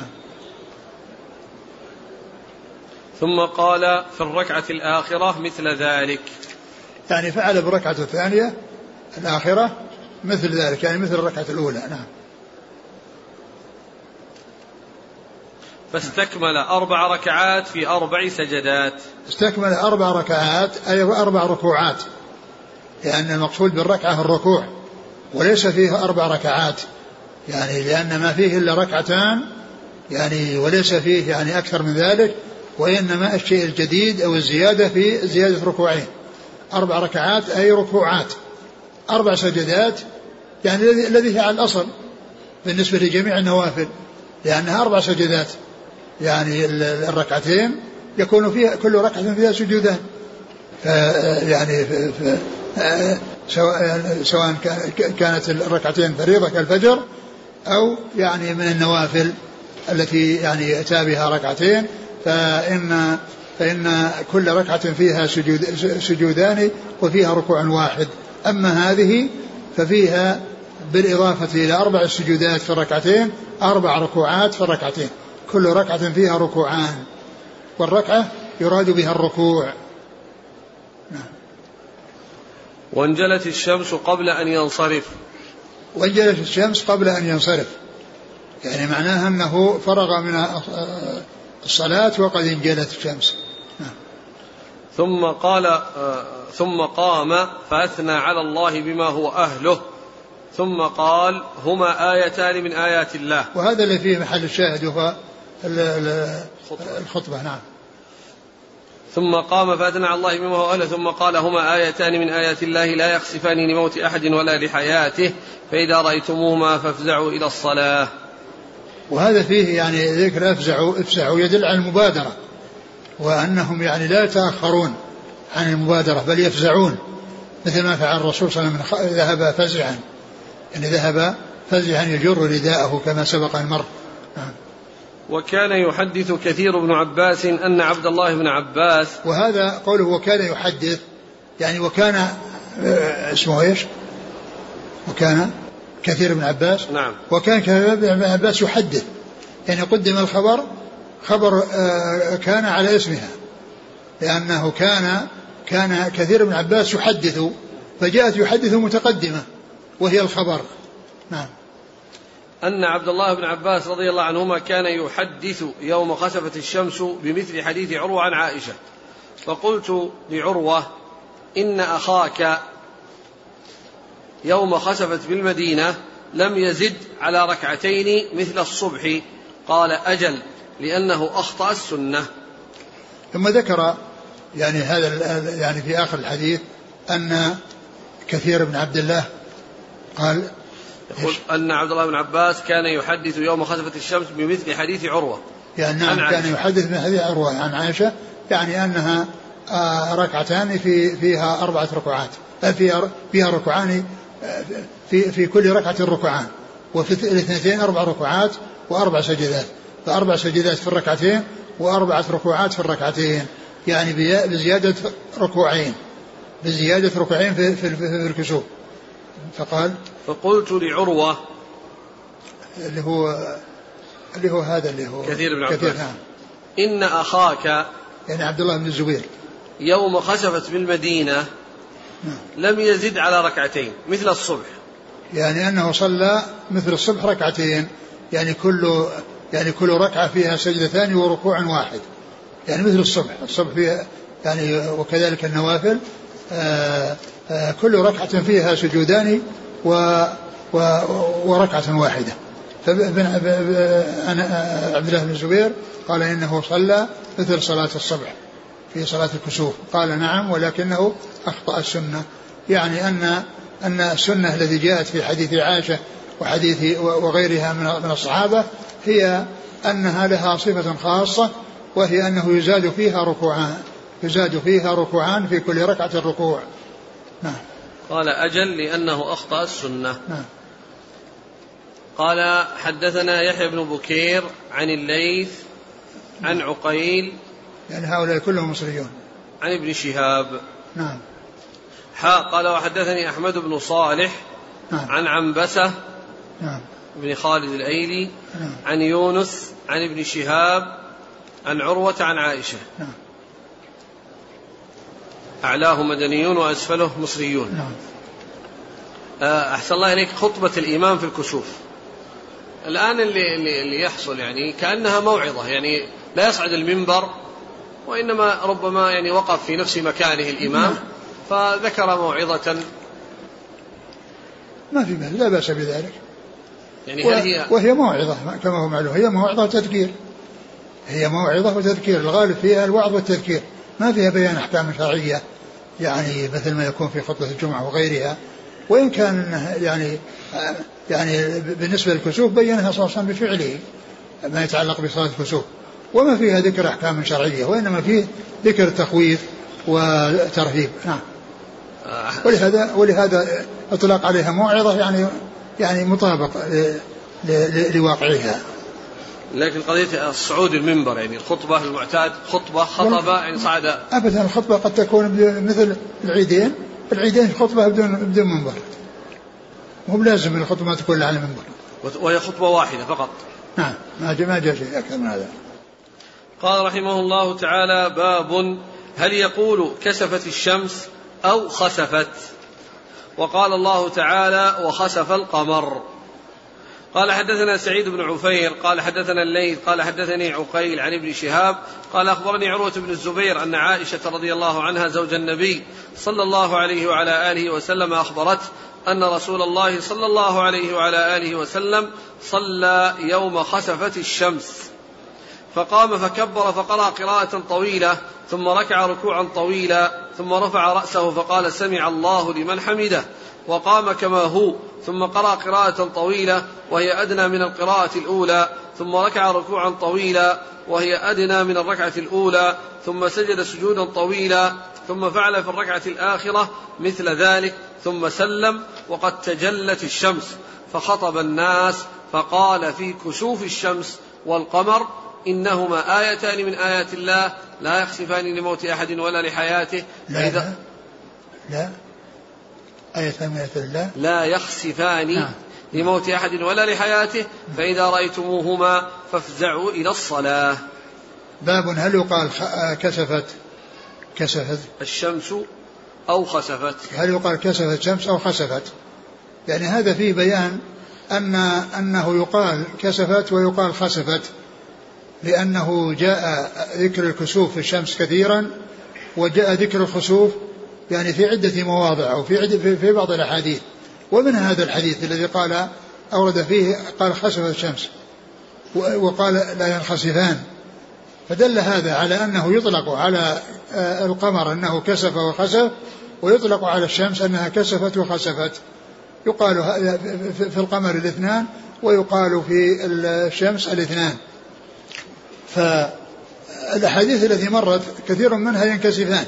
ثم قال في الركعة الآخرة مثل ذلك، يعني فعل بالركعة الثانية الآخرة مثل ذلك، يعني مثل الركعة الأولى. نعم. فاستكمل أربع ركعات في أربع سجدات. استكمل أربع ركعات أي أربع ركوعات، لأن المقصود بالركعة الركوع وليس فيه أربع ركعات، يعني لأن ما فيه إلا ركعتان يعني وليس فيه يعني أكثر من ذلك، وإنما الشيء الجديد أو الزيادة في زيادة ركوعين. أربع ركعات أي ركوعات، أربع سجدات، يعني الذي هي على الأصل بالنسبة لجميع النوافل، لأنها أربع سجدات، يعني الركعتين يكون فيها كل ركعة فيها سجودان، يعني سواء سواء كانت الركعتين فريضة كالفجر أو يعني من النوافل التي يعني يأتى بها ركعتين، فإن فإن كل ركعة فيها سجود سجودان وفيها ركوع واحد. أما هذه ففيها بالإضافة إلى أربع سجودات في الركعتين أربع ركوعات في الركعتين، كل ركعة فيها ركوعان، والركعة يراد بها الركوع. وانجلت الشمس قبل أن ينصرف. وانجلت الشمس قبل أن ينصرف يعني معناها أنه فرغ من الصلاة وقد انجلت الشمس. ثم قال ثم قام فأثنى على الله بما هو أهله، ثم قال هما آيتان من آيات الله. وهذا اللي فيه محل الشاهد هو الخطبة. نعم. ثم قام فأثنى على الله بما هو أهله، ثم قال هما آيتان من آيات الله لا يخسفان لموت أحد ولا لحياته، فإذا رأيتموهما فافزعوا إلى الصلاة. وهذا فيه يعني ذكر افزعوا افزعوا يدل على المبادرة، وأنهم يعني لا يتأخرون عن المبادرة بل يفزعون، مثل ما فعل الرسول صلى الله عليه وسلم ذهب فزعا، يعني ذهب فزعا يجر رداءه كما سبق المر. وكان يحدث كثير بن عباس أن عبد الله بن عباس، وهذا قوله وكان يحدث يعني وكان اسمه ايش؟ وكان كثير بن عباس. نعم. وكان كثير بن عباس يحدث، يعني قدم الخبر خبر كان على اسمها، لأنه كان كان كثير بن عباس يحدث، فجاءت يحدث متقدمة وهي الخبر. نعم. أن عبد الله بن عباس رضي الله عنهما كان يحدث يوم خسفت الشمس بمثل حديث عروة عن عائشة، فقلت لعروة إن أخاك يوم خسفت بالمدينة لم يزد على ركعتين مثل الصبح، قال أجل لأنه أخطأ السنة. ثم ذكر يعني هذا يعني في آخر الحديث أن كثير بن عبد الله قال يقول أن عبد الله بن عباس كان يحدث يوم خسفت الشمس بمثل حديث عروة، يعني نعم كان يحدث من حديث عروة عن عائشة، يعني أنها ركعتان في فيها أربعة ركوعات، فيها فيها ركوعان في في كل ركعة ركوعان، وفي الاثنتين أربع ركوعات وأربع سجدات، فأربع سجدات في الركعتين وأربعة ركوعات في الركعتين، يعني بزيادة ركوعين بزيادة ركوعين في, في, في الكسوف. فقال فقلت لعروة اللي هو اللي هو هذا اللي هو كثير بن عباس نعم. إن أخاك يعني عبد الله بن الزبير يوم خسفت بالمدينة نعم. لم يزد على ركعتين مثل الصبح، يعني أنه صلى مثل الصبح ركعتين، يعني كل يعني كل ركعة فيها سجدتان وركوع واحد، يعني مثل الصبح الصبح فيها يعني، وكذلك النوافل آآ آآ كل ركعة فيها سجودان و و وركعة واحدة. فأنا عبد الله بن الزبير قال إنه صلى مثل صلاة الصبح في صلاة الكسوف. قال نعم ولكنه أخطأ السنة، يعني أن أن السنة التي جاءت في حديث عائشة وحديث وغيرها من الصحابة هي أنها لها صفة خاصة، وهي أنه يزاد فيها ركوعان يزاد فيها ركوعان في كل ركعة ركوع. نعم. قال أجل لأنه أخطأ السنة. نعم. قال حدثنا يحيى بن بكير عن الليث عن عقيل، يعني هؤلاء كلهم مصريون، عن ابن شهاب. نعم. حاء قال وحدثني أحمد بن صالح نعم. عن عنبسة نعم. بن خالد الأيلي نعم. عن يونس عن ابن شهاب عن عروة عن عائشة. نعم. أعلاه مدنيون وأسفله مصريون. نعم. أحسن الله إليك خطبة الإمام في الكسوف الآن اللي, اللي, اللي يحصل يعني كأنها موعظة، يعني لا يصعد المنبر وإنما ربما يعني وقف في نفس مكانه الإمام فذكر موعظة، ما في بأس، لا بأس بذلك، يعني هل هي وهي موعظة كما هو معلوم، هي موعظة وتذكير هي موعظة وتذكير الغالب فيها الوعظ والتذكير، ما فيها بيان أحكام شرعية يعني مثل ما يكون في خطبة الجمعة وغيرها. وإن كان يعني يعني بالنسبة للكسوف بينها صلى الله عليه وسلم بفعله ما يتعلق بصلاة الكسوف، وما فيها ذكر أحكام شرعية، وإنما فيه ذكر تخويف وترهيب. نعم. ولهذا ولهذا اطلاق عليها موعظة يعني يعني مطابق لواقعها. لكن قضية الصعود المنبر يعني الخطبة المعتاد خطبة خطبة يعني صعد أبدا، الخطبة قد تكون مثل العيدين العيدين خطبة بدون بدون منبر، مو بلازم من الخطبة ما تكون على المنبر، وهي خطبة واحدة فقط. نعم. ما جاء ما جاء شيء أكثر من هذا. قال رحمه الله تعالى باب هل يقول كسفت الشمس أو خسفت؟ وقال الله تعالى وخسف القمر. قال حدثنا سعيد بن عفير قال حدثنا الليث قال حدثني عقيل عن ابن شهاب قال أخبرني عروة بن الزبير أن عائشة رضي الله عنها زوج النبي صلى الله عليه وعلى آله وسلم أخبرته أن رسول الله صلى الله عليه وعلى آله وسلم صلى يوم خسفت الشمس فقام فكبر فقرأ قراءة طويلة ثم ركع ركوعا طويلا ثم رفع رأسه فقال سمع الله لمن حمده وقام كما هو ثم قرأ قراءة طويلة وهي أدنى من القراءة الأولى ثم ركع ركوعا طويلا وهي أدنى من الركعة الأولى ثم سجد سجودا طويلا ثم فعل في الركعة الآخرة مثل ذلك ثم سلم وقد تجلت الشمس فخطب الناس فقال في كسوف الشمس والقمر إنهما آيتان من آيات الله لا يخسفان لموت أحد ولا لحياته لا لا, لا. آيتان من آيات الله لا يخسفان نعم. لموت أحد ولا لحياته فإذا رأيتموهما فافزعوا إلى الصلاة. باب هل يقال كسفت كسفت الشمس أو خسفت؟ هل يقال كسفت الشمس أو خسفت؟ يعني هذا فيه بيان أن أنه يقال كسفت ويقال خسفت، لأنه جاء ذكر الكسوف في الشمس كثيرا وجاء ذكر الخسوف يعني في عدة مواضع أو في عدة في بعض الأحاديث، ومن هذا الحديث الذي قال أورد فيه قال خسفت الشمس وقال لا ينخسفان، فدل هذا على أنه يطلق على القمر أنه كسف وخسف ويطلق على الشمس أنها كسفت وخسفت، يقال في القمر الاثنان ويقال في الشمس الاثنان. فالأحاديث التي مرت كثير منها ينكسفان،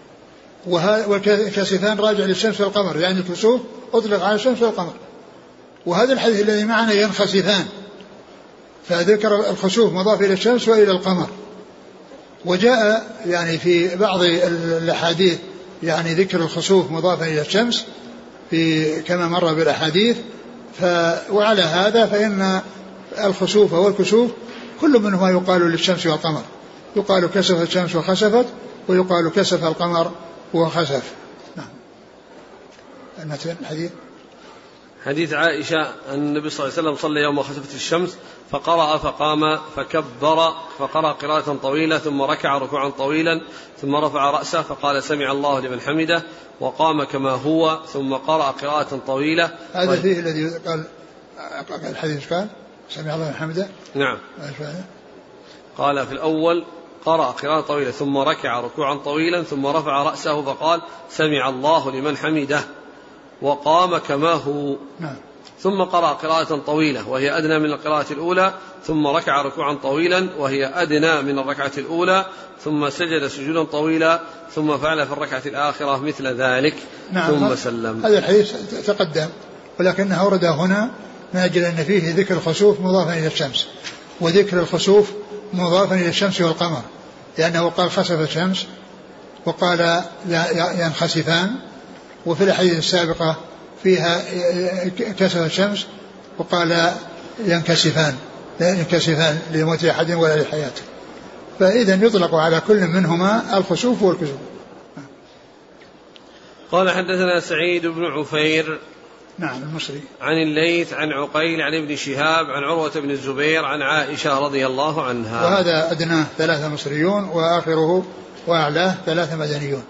والكسفان راجع للشمس والقمر، يعني الكسوف أطلق على الشمس والقمر، وهذا الحديث الذي معنا ينخسفان، فذكر الخسوف مضاف إلى الشمس وإلى القمر. وجاء يعني في بعض الأحاديث يعني ذكر الخسوف مضافا إلى الشمس في كما مر بالأحاديث. ف وعلى هذا فإن الخسوف والكسوف كل منهما يقال للشمس والقمر، يقال كسف الشمس وخسفت، ويقال كسف القمر وخسف. نعم. المتن الحديث حديث عائشة أن النبي صلى الله عليه وسلم صلى يوم خسفت الشمس فقرأ فقام فكبر فقرأ قراءة طويلة ثم ركع ركوعا طويلا ثم رفع رأسه فقال سمع الله لمن حمده وقام كما هو ثم قرأ قراءة طويلة. هذا فيه الذي قال الحديث قال سمع الله لمن حمده. نعم. قال في الأول قرأ قراءة طويلة ثم ركع ركوعا طويلا ثم رفع رأسه فقال سمع الله لمن حمده وقام كما هو. نعم. ثم قرأ قراءة طويلة وهي أدنى من القراءة الأولى ثم ركع ركوعا طويلا وهي أدنى من الركعة الأولى ثم سجد سجودا طويلا ثم فعل في الركعة الآخرة مثل ذلك. نعم. ثم سلم. هذا الحديث تقدم ولكنه ورد هنا من أجل أن فيه ذكر الخسوف مضافا إلى الشمس وذكر الخسوف مضافا إلى الشمس والقمر، لأنه قال خسف الشمس وقال ينخسفان، وفي الحديث السابقة فيها كسف الشمس وقال ينكسفان ينكسفان لموت أحد ولا لحياته، فإذا يطلق على كل منهما الخسوف والكسوف. قال حدثنا سعيد بن عفير نعم المصري عن الليث عن عقيل عن ابن شهاب عن عروة بن الزبير عن عائشة رضي الله عنها. وهذا أدناه ثلاثة مصريون وآخره وأعلاه ثلاثة مدنيون.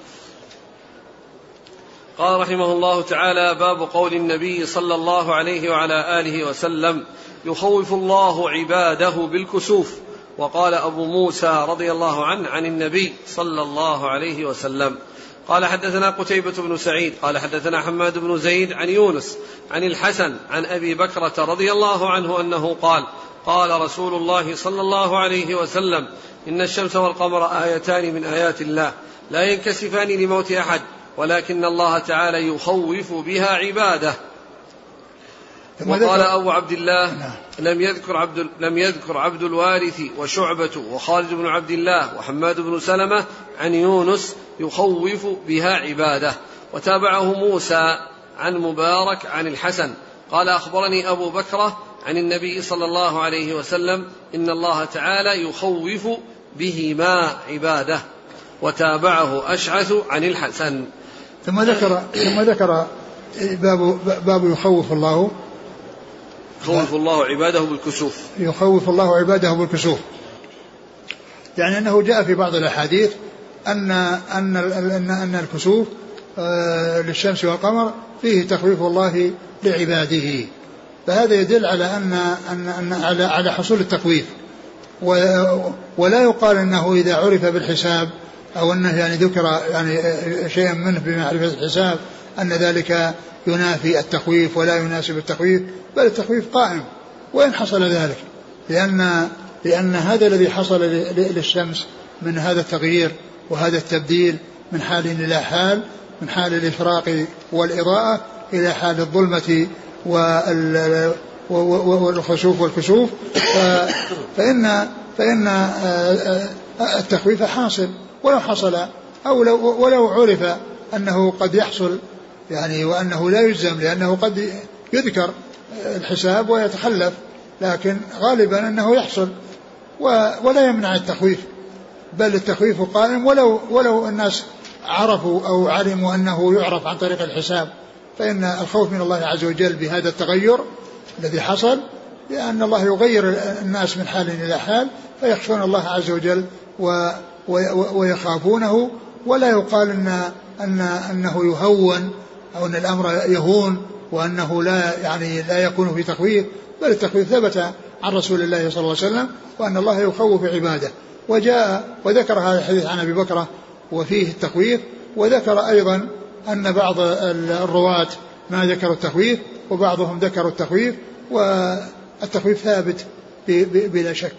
قال رحمه الله تعالى باب قول النبي صلى الله عليه وعلى آله وسلم يخوف الله عباده بالكسوف. وقال أبو موسى رضي الله عنه عن النبي صلى الله عليه وسلم. قال حدثنا قتيبة بن سعيد قال حدثنا حماد بن زيد عن يونس عن الحسن عن أبي بكرة رضي الله عنه أنه قال قال رسول الله صلى الله عليه وسلم إن الشمس والقمر آيتان من آيات الله لا ينكسفان لموت أحد ولكن الله تعالى يخوف بها عباده. وقال أبو عبد الله لم يذكر عبد, لم يذكر عبد الوارث وشعبة وخالد بن عبد الله وحماد بن سلمة عن يونس يخوف بها عباده. وتابعه موسى عن مبارك عن الحسن قال أخبرني أبو بكرة عن النبي صلى الله عليه وسلم إن الله تعالى يخوف بهما عباده. وتابعه أشعث عن الحسن. ثم ذكر ثم ذكر باب باب يخوف الله يخوف الله عباده بالكسوف. يخوف الله عباده بالكسوف، يعني أنه جاء في بعض الأحاديث أن أن أن, أن الكسوف للشمس والقمر فيه تخويف الله لعباده، فهذا يدل على أن أن, أن على على حصول التخويف، ولا يقال أنه إذا عرف بالحساب أو أنه يعني ذكر يعني شيئا منه بمعرفة الحساب أن ذلك ينافي التخويف ولا يناسب التخويف، بل التخويف قائم وإن حصل ذلك، لأن لأن هذا الذي حصل للشمس من هذا التغيير وهذا التبديل من حال إلى حال، من حال الإشراق والإضاءة إلى حال الظلمة والخسوف والكسوف، فإن فإن التخويف حاصل ولو حصل أو لو ولو عرف أنه قد يحصل يعني، وأنه لا يجزم لأنه قد يذكر الحساب ويتخلف، لكن غالبا أنه يحصل ولا يمنع التخويف، بل التخويف قائم ولو ولو الناس عرفوا أو علموا أنه يعرف عن طريق الحساب، فإن الخوف من الله عز وجل بهذا التغير الذي حصل، لأن الله يغير الناس من حال إلى حال فيخشون الله عز وجل ويخافونه، ولا يقال إن أن أنه يهون أو أن الأمر يهون وأنه لا يعني لا يكون في تخويف، بل التخويف ثبت عن رسول الله صلى الله عليه وسلم وأن الله يخوف عباده. وجاء وذكر هذا الحديث عن أبي بكرة وفيه التخويف، وذكر أيضا أن بعض الرواة ما ذكروا التخويف وبعضهم ذكروا التخويف، والتخويف ثابت بلا شك.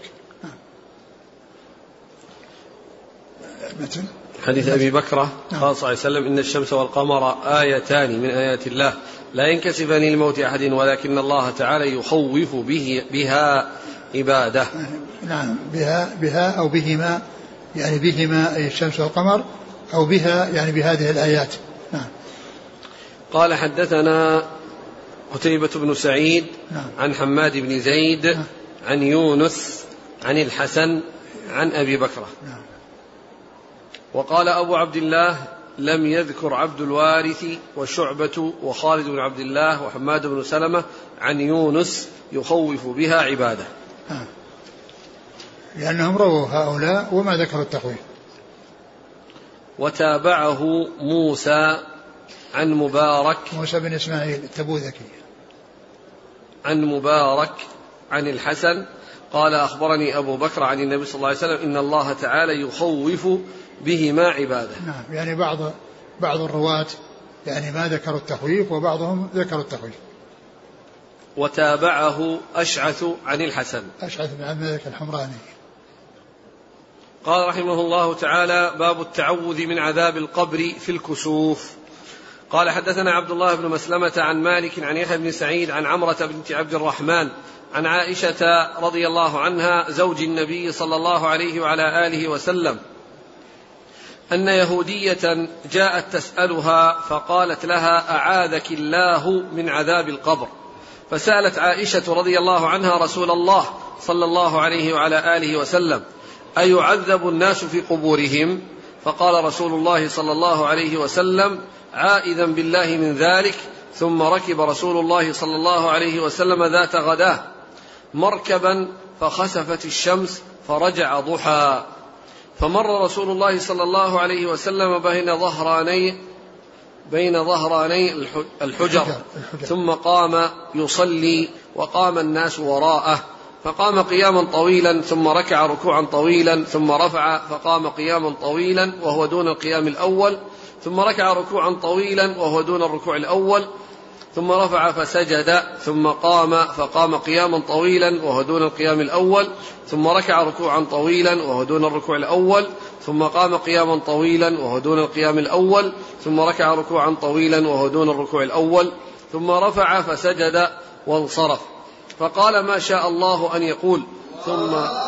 حديث أبي بكرة قال صلى الله عليه وسلم إن الشمس والقمر آيتان من آيات الله لا ينكسفان لموت أحد ولكن الله تعالى يخوف به بها عباده. نعم بها بها أو بهما، يعني بهما أي الشمس والقمر، أو بها يعني بهذه الآيات. نعم. قال حدثنا قتيبة بن سعيد نعم. عن حماد بن زيد نعم. عن يونس عن الحسن عن أبي بكرة. نعم. وقال أبو عبد الله لم يذكر عبد الوارث وشعبة وخالد بن عبد الله وحماد بن سلمة عن يونس يخوف بها عباده. نعم. لأنهم رووا هؤلاء وما ذكروا التخويف. وتابعه موسى عن مبارك موسى بن إسماعيل التبوذكي عن مبارك عن الحسن قال أخبرني أبو بكر عن النبي صلى الله عليه وسلم إن الله تعالى يخوف بهما عباده. نعم. يعني بعض بعض الرواة يعني ما ذكروا التخويف وبعضهم ذكروا التخويف. وتابعه أشعث عن الحسن أشعث بن عبد الملك الحمراني. قال رحمه الله تعالى باب التعوذ من عذاب القبر في الكسوف. قال حدثنا عبد الله بن مسلمة عن مالك عن يحيى بن سعيد عن عمرة بنت عبد الرحمن عن عائشة رضي الله عنها زوج النبي صلى الله عليه وعلى آله وسلم أن يهودية جاءت تسألها فقالت لها أعاذك الله من عذاب القبر، فسألت عائشة رضي الله عنها رسول الله صلى الله عليه وعلى آله وسلم أيعذب الناس في قبورهم؟ فقال رسول الله صلى الله عليه وسلم عائذا بالله من ذلك. ثم ركب رسول الله صلى الله عليه وسلم ذات غداه مركبا فخسفت الشمس فرجع ضحى، فمر رسول الله صلى الله عليه وسلم بين ظهراني بين ظهراني الحجر ثم قام يصلي وقام الناس وراءه، فقام قياما طويلا ثم ركع ركوعا طويلا ثم رفع فقام قياما طويلا وهو دون القيام الأول، ثم ركع ركوعا طويلا وهو دون الركوع الأول، ثم رفع فسجد ثم قام فقام قياما طويلا وهو دون القيام الأول، ثم ركع ركوعا طويلا وهو دون الركوع الأول، ثم قام قياما طويلا وهو دون القيام الأول، ثم ركع ركوعا طويلا وهو دون الركوع الأول، ثم رفع فسجد وانصرف، فقال ما شاء الله أن يقول ثم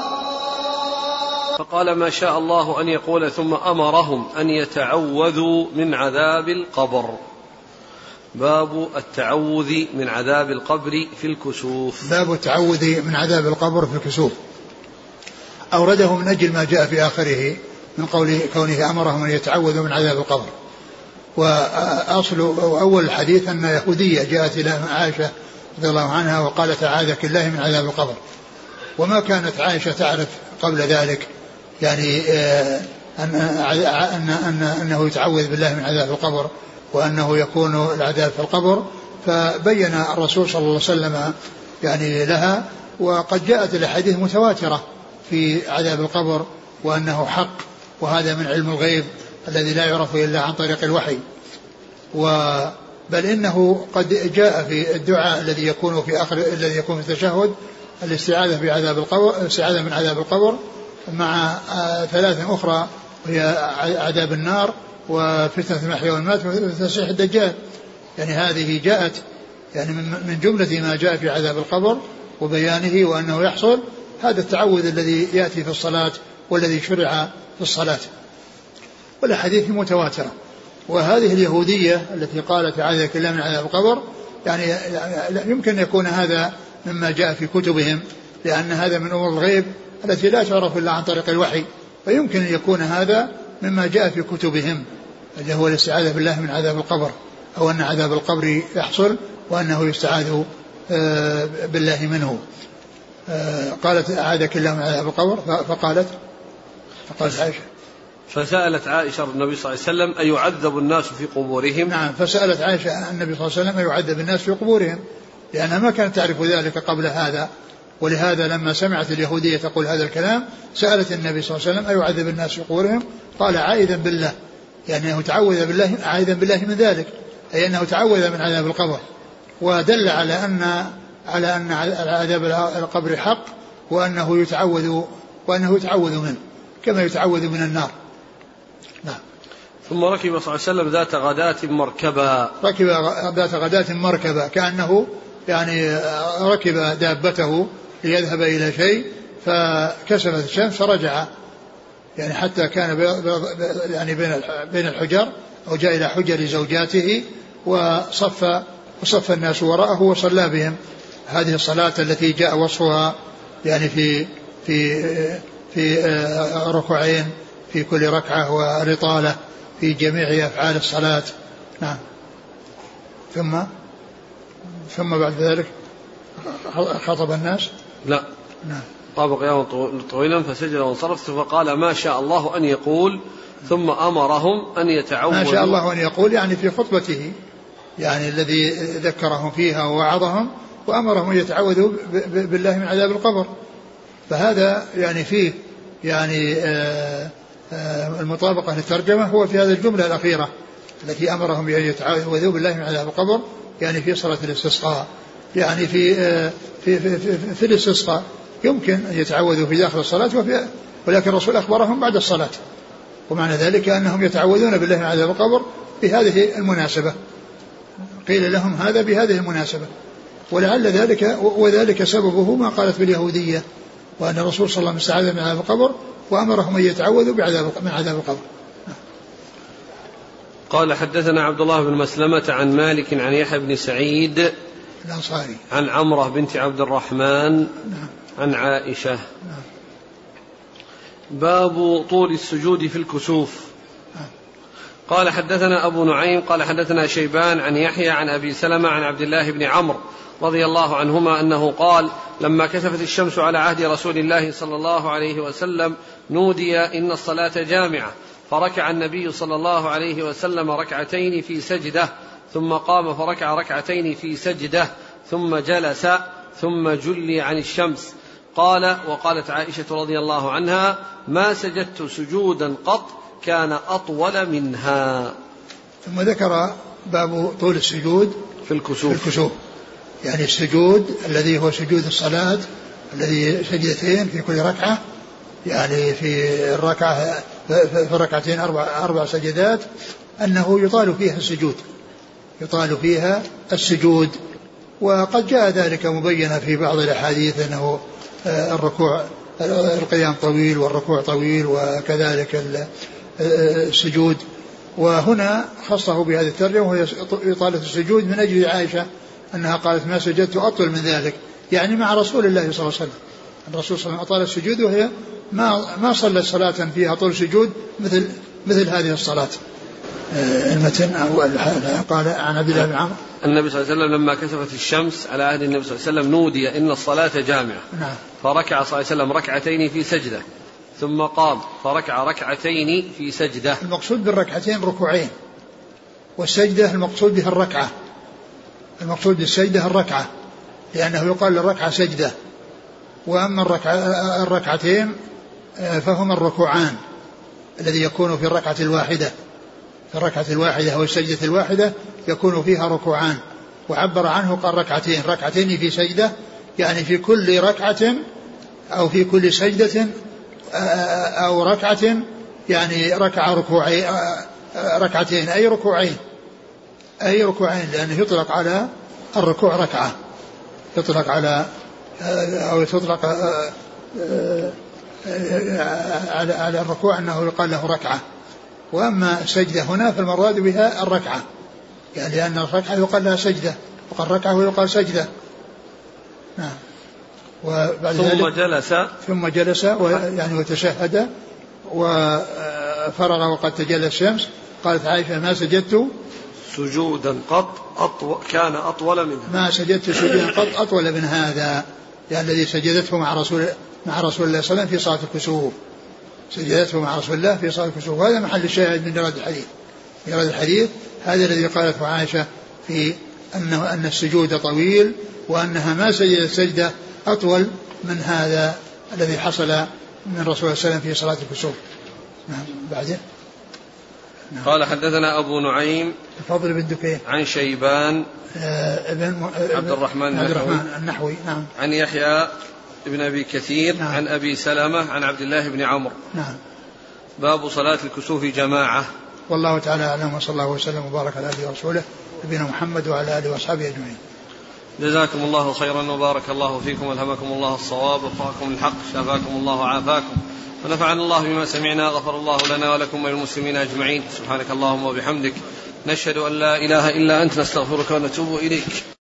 فقال ما شاء الله أن يقول ثم أمرهم أن يتعوذوا من عذاب القبر. باب التعوذ من عذاب القبر في الكسوف. باب التعوذ من عذاب القبر في الكسوف. أورده من أجل ما جاء في آخره من قول كونه أمرهم أن يتعوذوا من عذاب القبر. وأصل أول الحديث أن يهودية جاءت إلى عائشة رضي الله عنها وقالت أعاذك الله من عذاب القبر، وما كانت عائشة تعرف قبل ذلك يعني أن أن أنه يتعوذ بالله من عذاب القبر وأنه يكون العذاب في القبر، فبين الرسول صلى الله عليه وسلم يعني لها، وقد جاءت الأحاديث متواترة في عذاب القبر وأنه حق، وهذا من علم الغيب الذي لا يعرف إلا عن طريق الوحي. بل إنه قد جاء في الدعاء الذي يكون في آخر الذي يكون في التشهد الاستعاذة في عذاب القبر، الاستعاذة من عذاب القبر مع ثلاث أخرى وهي عذاب النار وفتنة المحيا والممات وتسيح الدجال. يعني هذه جاءت يعني من جملة ما جاء في عذاب القبر وبيانه وأنه يحصل هذا التعوذ الذي يأتي في الصلاة والذي شرع في الصلاة، والأحاديث متواترة. وهذه اليهودية التي قالت أعاذك الله من عذاب القبر يعني يمكن يكون هذا مما جاء في كتبهم، لأن هذا من أمور الغيب التي لا تعرف إلا عن طريق الوحي، ويمكن أن يكون هذا مما جاء في كتبهم اللي هو الاستعاذة بالله من عذاب القبر، أو أن عذاب القبر يحصل وأنه يستعاذ بالله منه. قالت أعاذك الله من عذاب القبر، فقالت فقالت عائشة فسألت عائشة النبي صلى الله عليه وسلم أيعذب الناس في قبورهم؟ نعم، فسألت عائشة النبي صلى الله عليه وسلم أيعذب الناس في قبورهم، لأنها ما كانت تعرف ذلك قبل هذا، ولهذا لما سمعت اليهودية تقول هذا الكلام سألت النبي صلى الله عليه وسلم أيعذب الناس في قبورهم؟ قال عائذا بالله، يعني أنه تعوذ بالله عائذا بالله من ذلك، أي أنه تعوذ من عذاب القبر، ودل على أن على أن عذاب القبر حق وأنه يتعوذ وأنه يتعوذ منه كما يتعوذ من النار. نعم. ثم ركب صلى الله عليه وسلم ذات غداة مركبا. ركب ذات غداة مركبا كأنه يعني ركب دابته ليذهب إلى شيء فكسفت الشمس فرجع، يعني حتى كان يعني بين الحجر أو جاء إلى حجر زوجاته وصف وصف الناس وراءه وصلى بهم هذه الصلاة التي جاء وصفها يعني في في في ركوعين في كل ركعة ورطالة في جميع أفعال الصلاة. نعم. ثم ثم بعد ذلك خطب الناس. لا. نعم. طاب قياما طويلا فسجد وانصرف فقال ما شاء الله أن يقول ثم أمرهم أن يتعوذوا. ما شاء الله أن يقول يعني في خطبته يعني الذي ذكرهم فيها ووعظهم وأمرهم أن يتعوذوا بالله من عذاب القبر. فهذا يعني فيه يعني آآ آآ المطابقة للترجمة هو في هذه الجملة الأخيرة التي أمرهم أن يتعوذوا بالله من عذاب القبر يعني في صلاة الاستسقاء. يعني في في في, في, في الاستسقاء يمكن أن يتعوذوا في داخل الصلاة وفي ولكن الرسول أخبرهم بعد الصلاة، ومعنى ذلك أنهم يتعوذون بالله من عذاب القبر بهذه المناسبة. قيل لهم هذا بهذه المناسبة، ولعل ذلك وذلك سببه ما قالت باليهودية وأن الرسول صلى الله عليه وسلم استعاذ من عذاب القبر وأمرهم أن يتعوذوا بعذاب من عذاب القبر. قال حدثنا عبد الله بن مسلمة عن مالك عن يحيى بن سعيد الأنصاري عن عمرة بنت عبد الرحمن نعم. عن عائشة. نعم. باب طول السجود في الكسوف. قال حدثنا أبو نعيم قال حدثنا شيبان عن يحيى عن أبي سلمة عن عبد الله بن عمرو رضي الله عنهما أنه قال لما كسفت الشمس على عهد رسول الله صلى الله عليه وسلم نودي إن الصلاة جامعة، فركع النبي صلى الله عليه وسلم ركعتين في سجدة ثم قام فركع ركعتين في سجدة ثم جلس ثم جلي عن الشمس. قال وقالت عائشة رضي الله عنها ما سجدت سجودا قط كان أطول منها. ثم ذكر باب طول السجود في الكسوف, في الكسوف يعني السجود الذي هو سجود الصلاة الذي سجدتين في كل ركعة، يعني في الركعة في الركعتين أربع, أربع سجدات أنه يطال فيها السجود يطال فيها السجود وقد جاء ذلك مبينا في بعض الأحاديث أنه الركوع القيام طويل والركوع طويل وكذلك السجود. وهنا خصه بهذه الترجمة وهي إطالة السجود من أجل عائشة أنها قالت ما سجدت أطول من ذلك، يعني مع رسول الله صلى الله عليه وسلم. الرسول صلى الله عليه وسلم أطال السجود وهي ما ما صلت صلاة فيها طول سجود مثل مثل هذه الصلاة. المتن قال عن عبد الله بن عمرو النبي صلى الله عليه وسلم لما كسفت الشمس على عهد النبي صلى الله عليه وسلم نودي إن الصلاة جامعة. نعم. فركع صلى الله عليه وسلم ركعتين في سجدة ثم قام فركع ركعتين في سجدة. المقصود بالركعتين ركوعين، والسجدة المقصود بها الركعة، المقصود بالسجدة الركعة لأنه يقال للركعة سجدة، وأما الركعة الركعتين فهما الركوعان الذي يكون في الركعة الواحدة. في الركعة الواحدة أو السجدة الواحدة يكون فيها ركوعان، وعبر عنه قال ركعتين ركعتين في سجدة، يعني في كل ركعة أو في كل سجدة أو ركعة يعني ركع ركوعين ركعتين أي ركوعين أي ركوعين لأنه يطلق على الركوع ركعة، يطلق على أو تطلق على على الركوع أنه يقال له ركعة. وأما السجدة هنا فالمراد بها الركعة، يعني لأن الركعة يقال لها سجدة وقال ركعة ويقال سجدة. نعم. وبعد ثم ذلك جلس ثم جلس يعني وتشهد وفرغ وقد تجلى الشمس. قالت عائشة ما سجدت سجودا قط أطول كان أطول منه ما سجدت سجودا قط أطول من هذا، يعني الذي سجدته مع رسول مع رسول الله صلى الله عليه وسلم في صلاة الكسوف، سجدته مع رسول الله في صلاة الكسوف. وهذا محل الشاهد من إيراد الحديث. إيراد الحديث هذا الذي قالته عائشة في أنه أن السجود طويل وأنها ما سجدت سجدة أطول من هذا الذي حصل من رسول الله صلى الله عليه وسلم في صلاة الكسوف. نعم. بعدين نعم. قال حدثنا أبو نعيم الفضل بن دكين عن شيبان آه ابن عبد الرحمن, عبد الرحمن النحوي. نعم. عن يحيى ابن أبي كثير. نعم. عن أبي سلمة عن عبد الله بن عمرو. نعم. باب صلاة الكسوف جماعة. والله تعالى أعلم، وصلى الله وسلم وبارك على آله ورسوله نبينا محمد وعلى آله وأصحابه أجمعين. جزاكم الله خيرا وبارك الله فيكم والهمكم الله الصواب ووفقكم الحق، شافاكم الله وعافاكم، ونفعنا الله بما سمعنا، غفر الله لنا ولكم وللمسلمين أجمعين. سبحانك اللهم وبحمدك، نشهد أن لا إله إلا أنت، نستغفرك ونتوب إليك.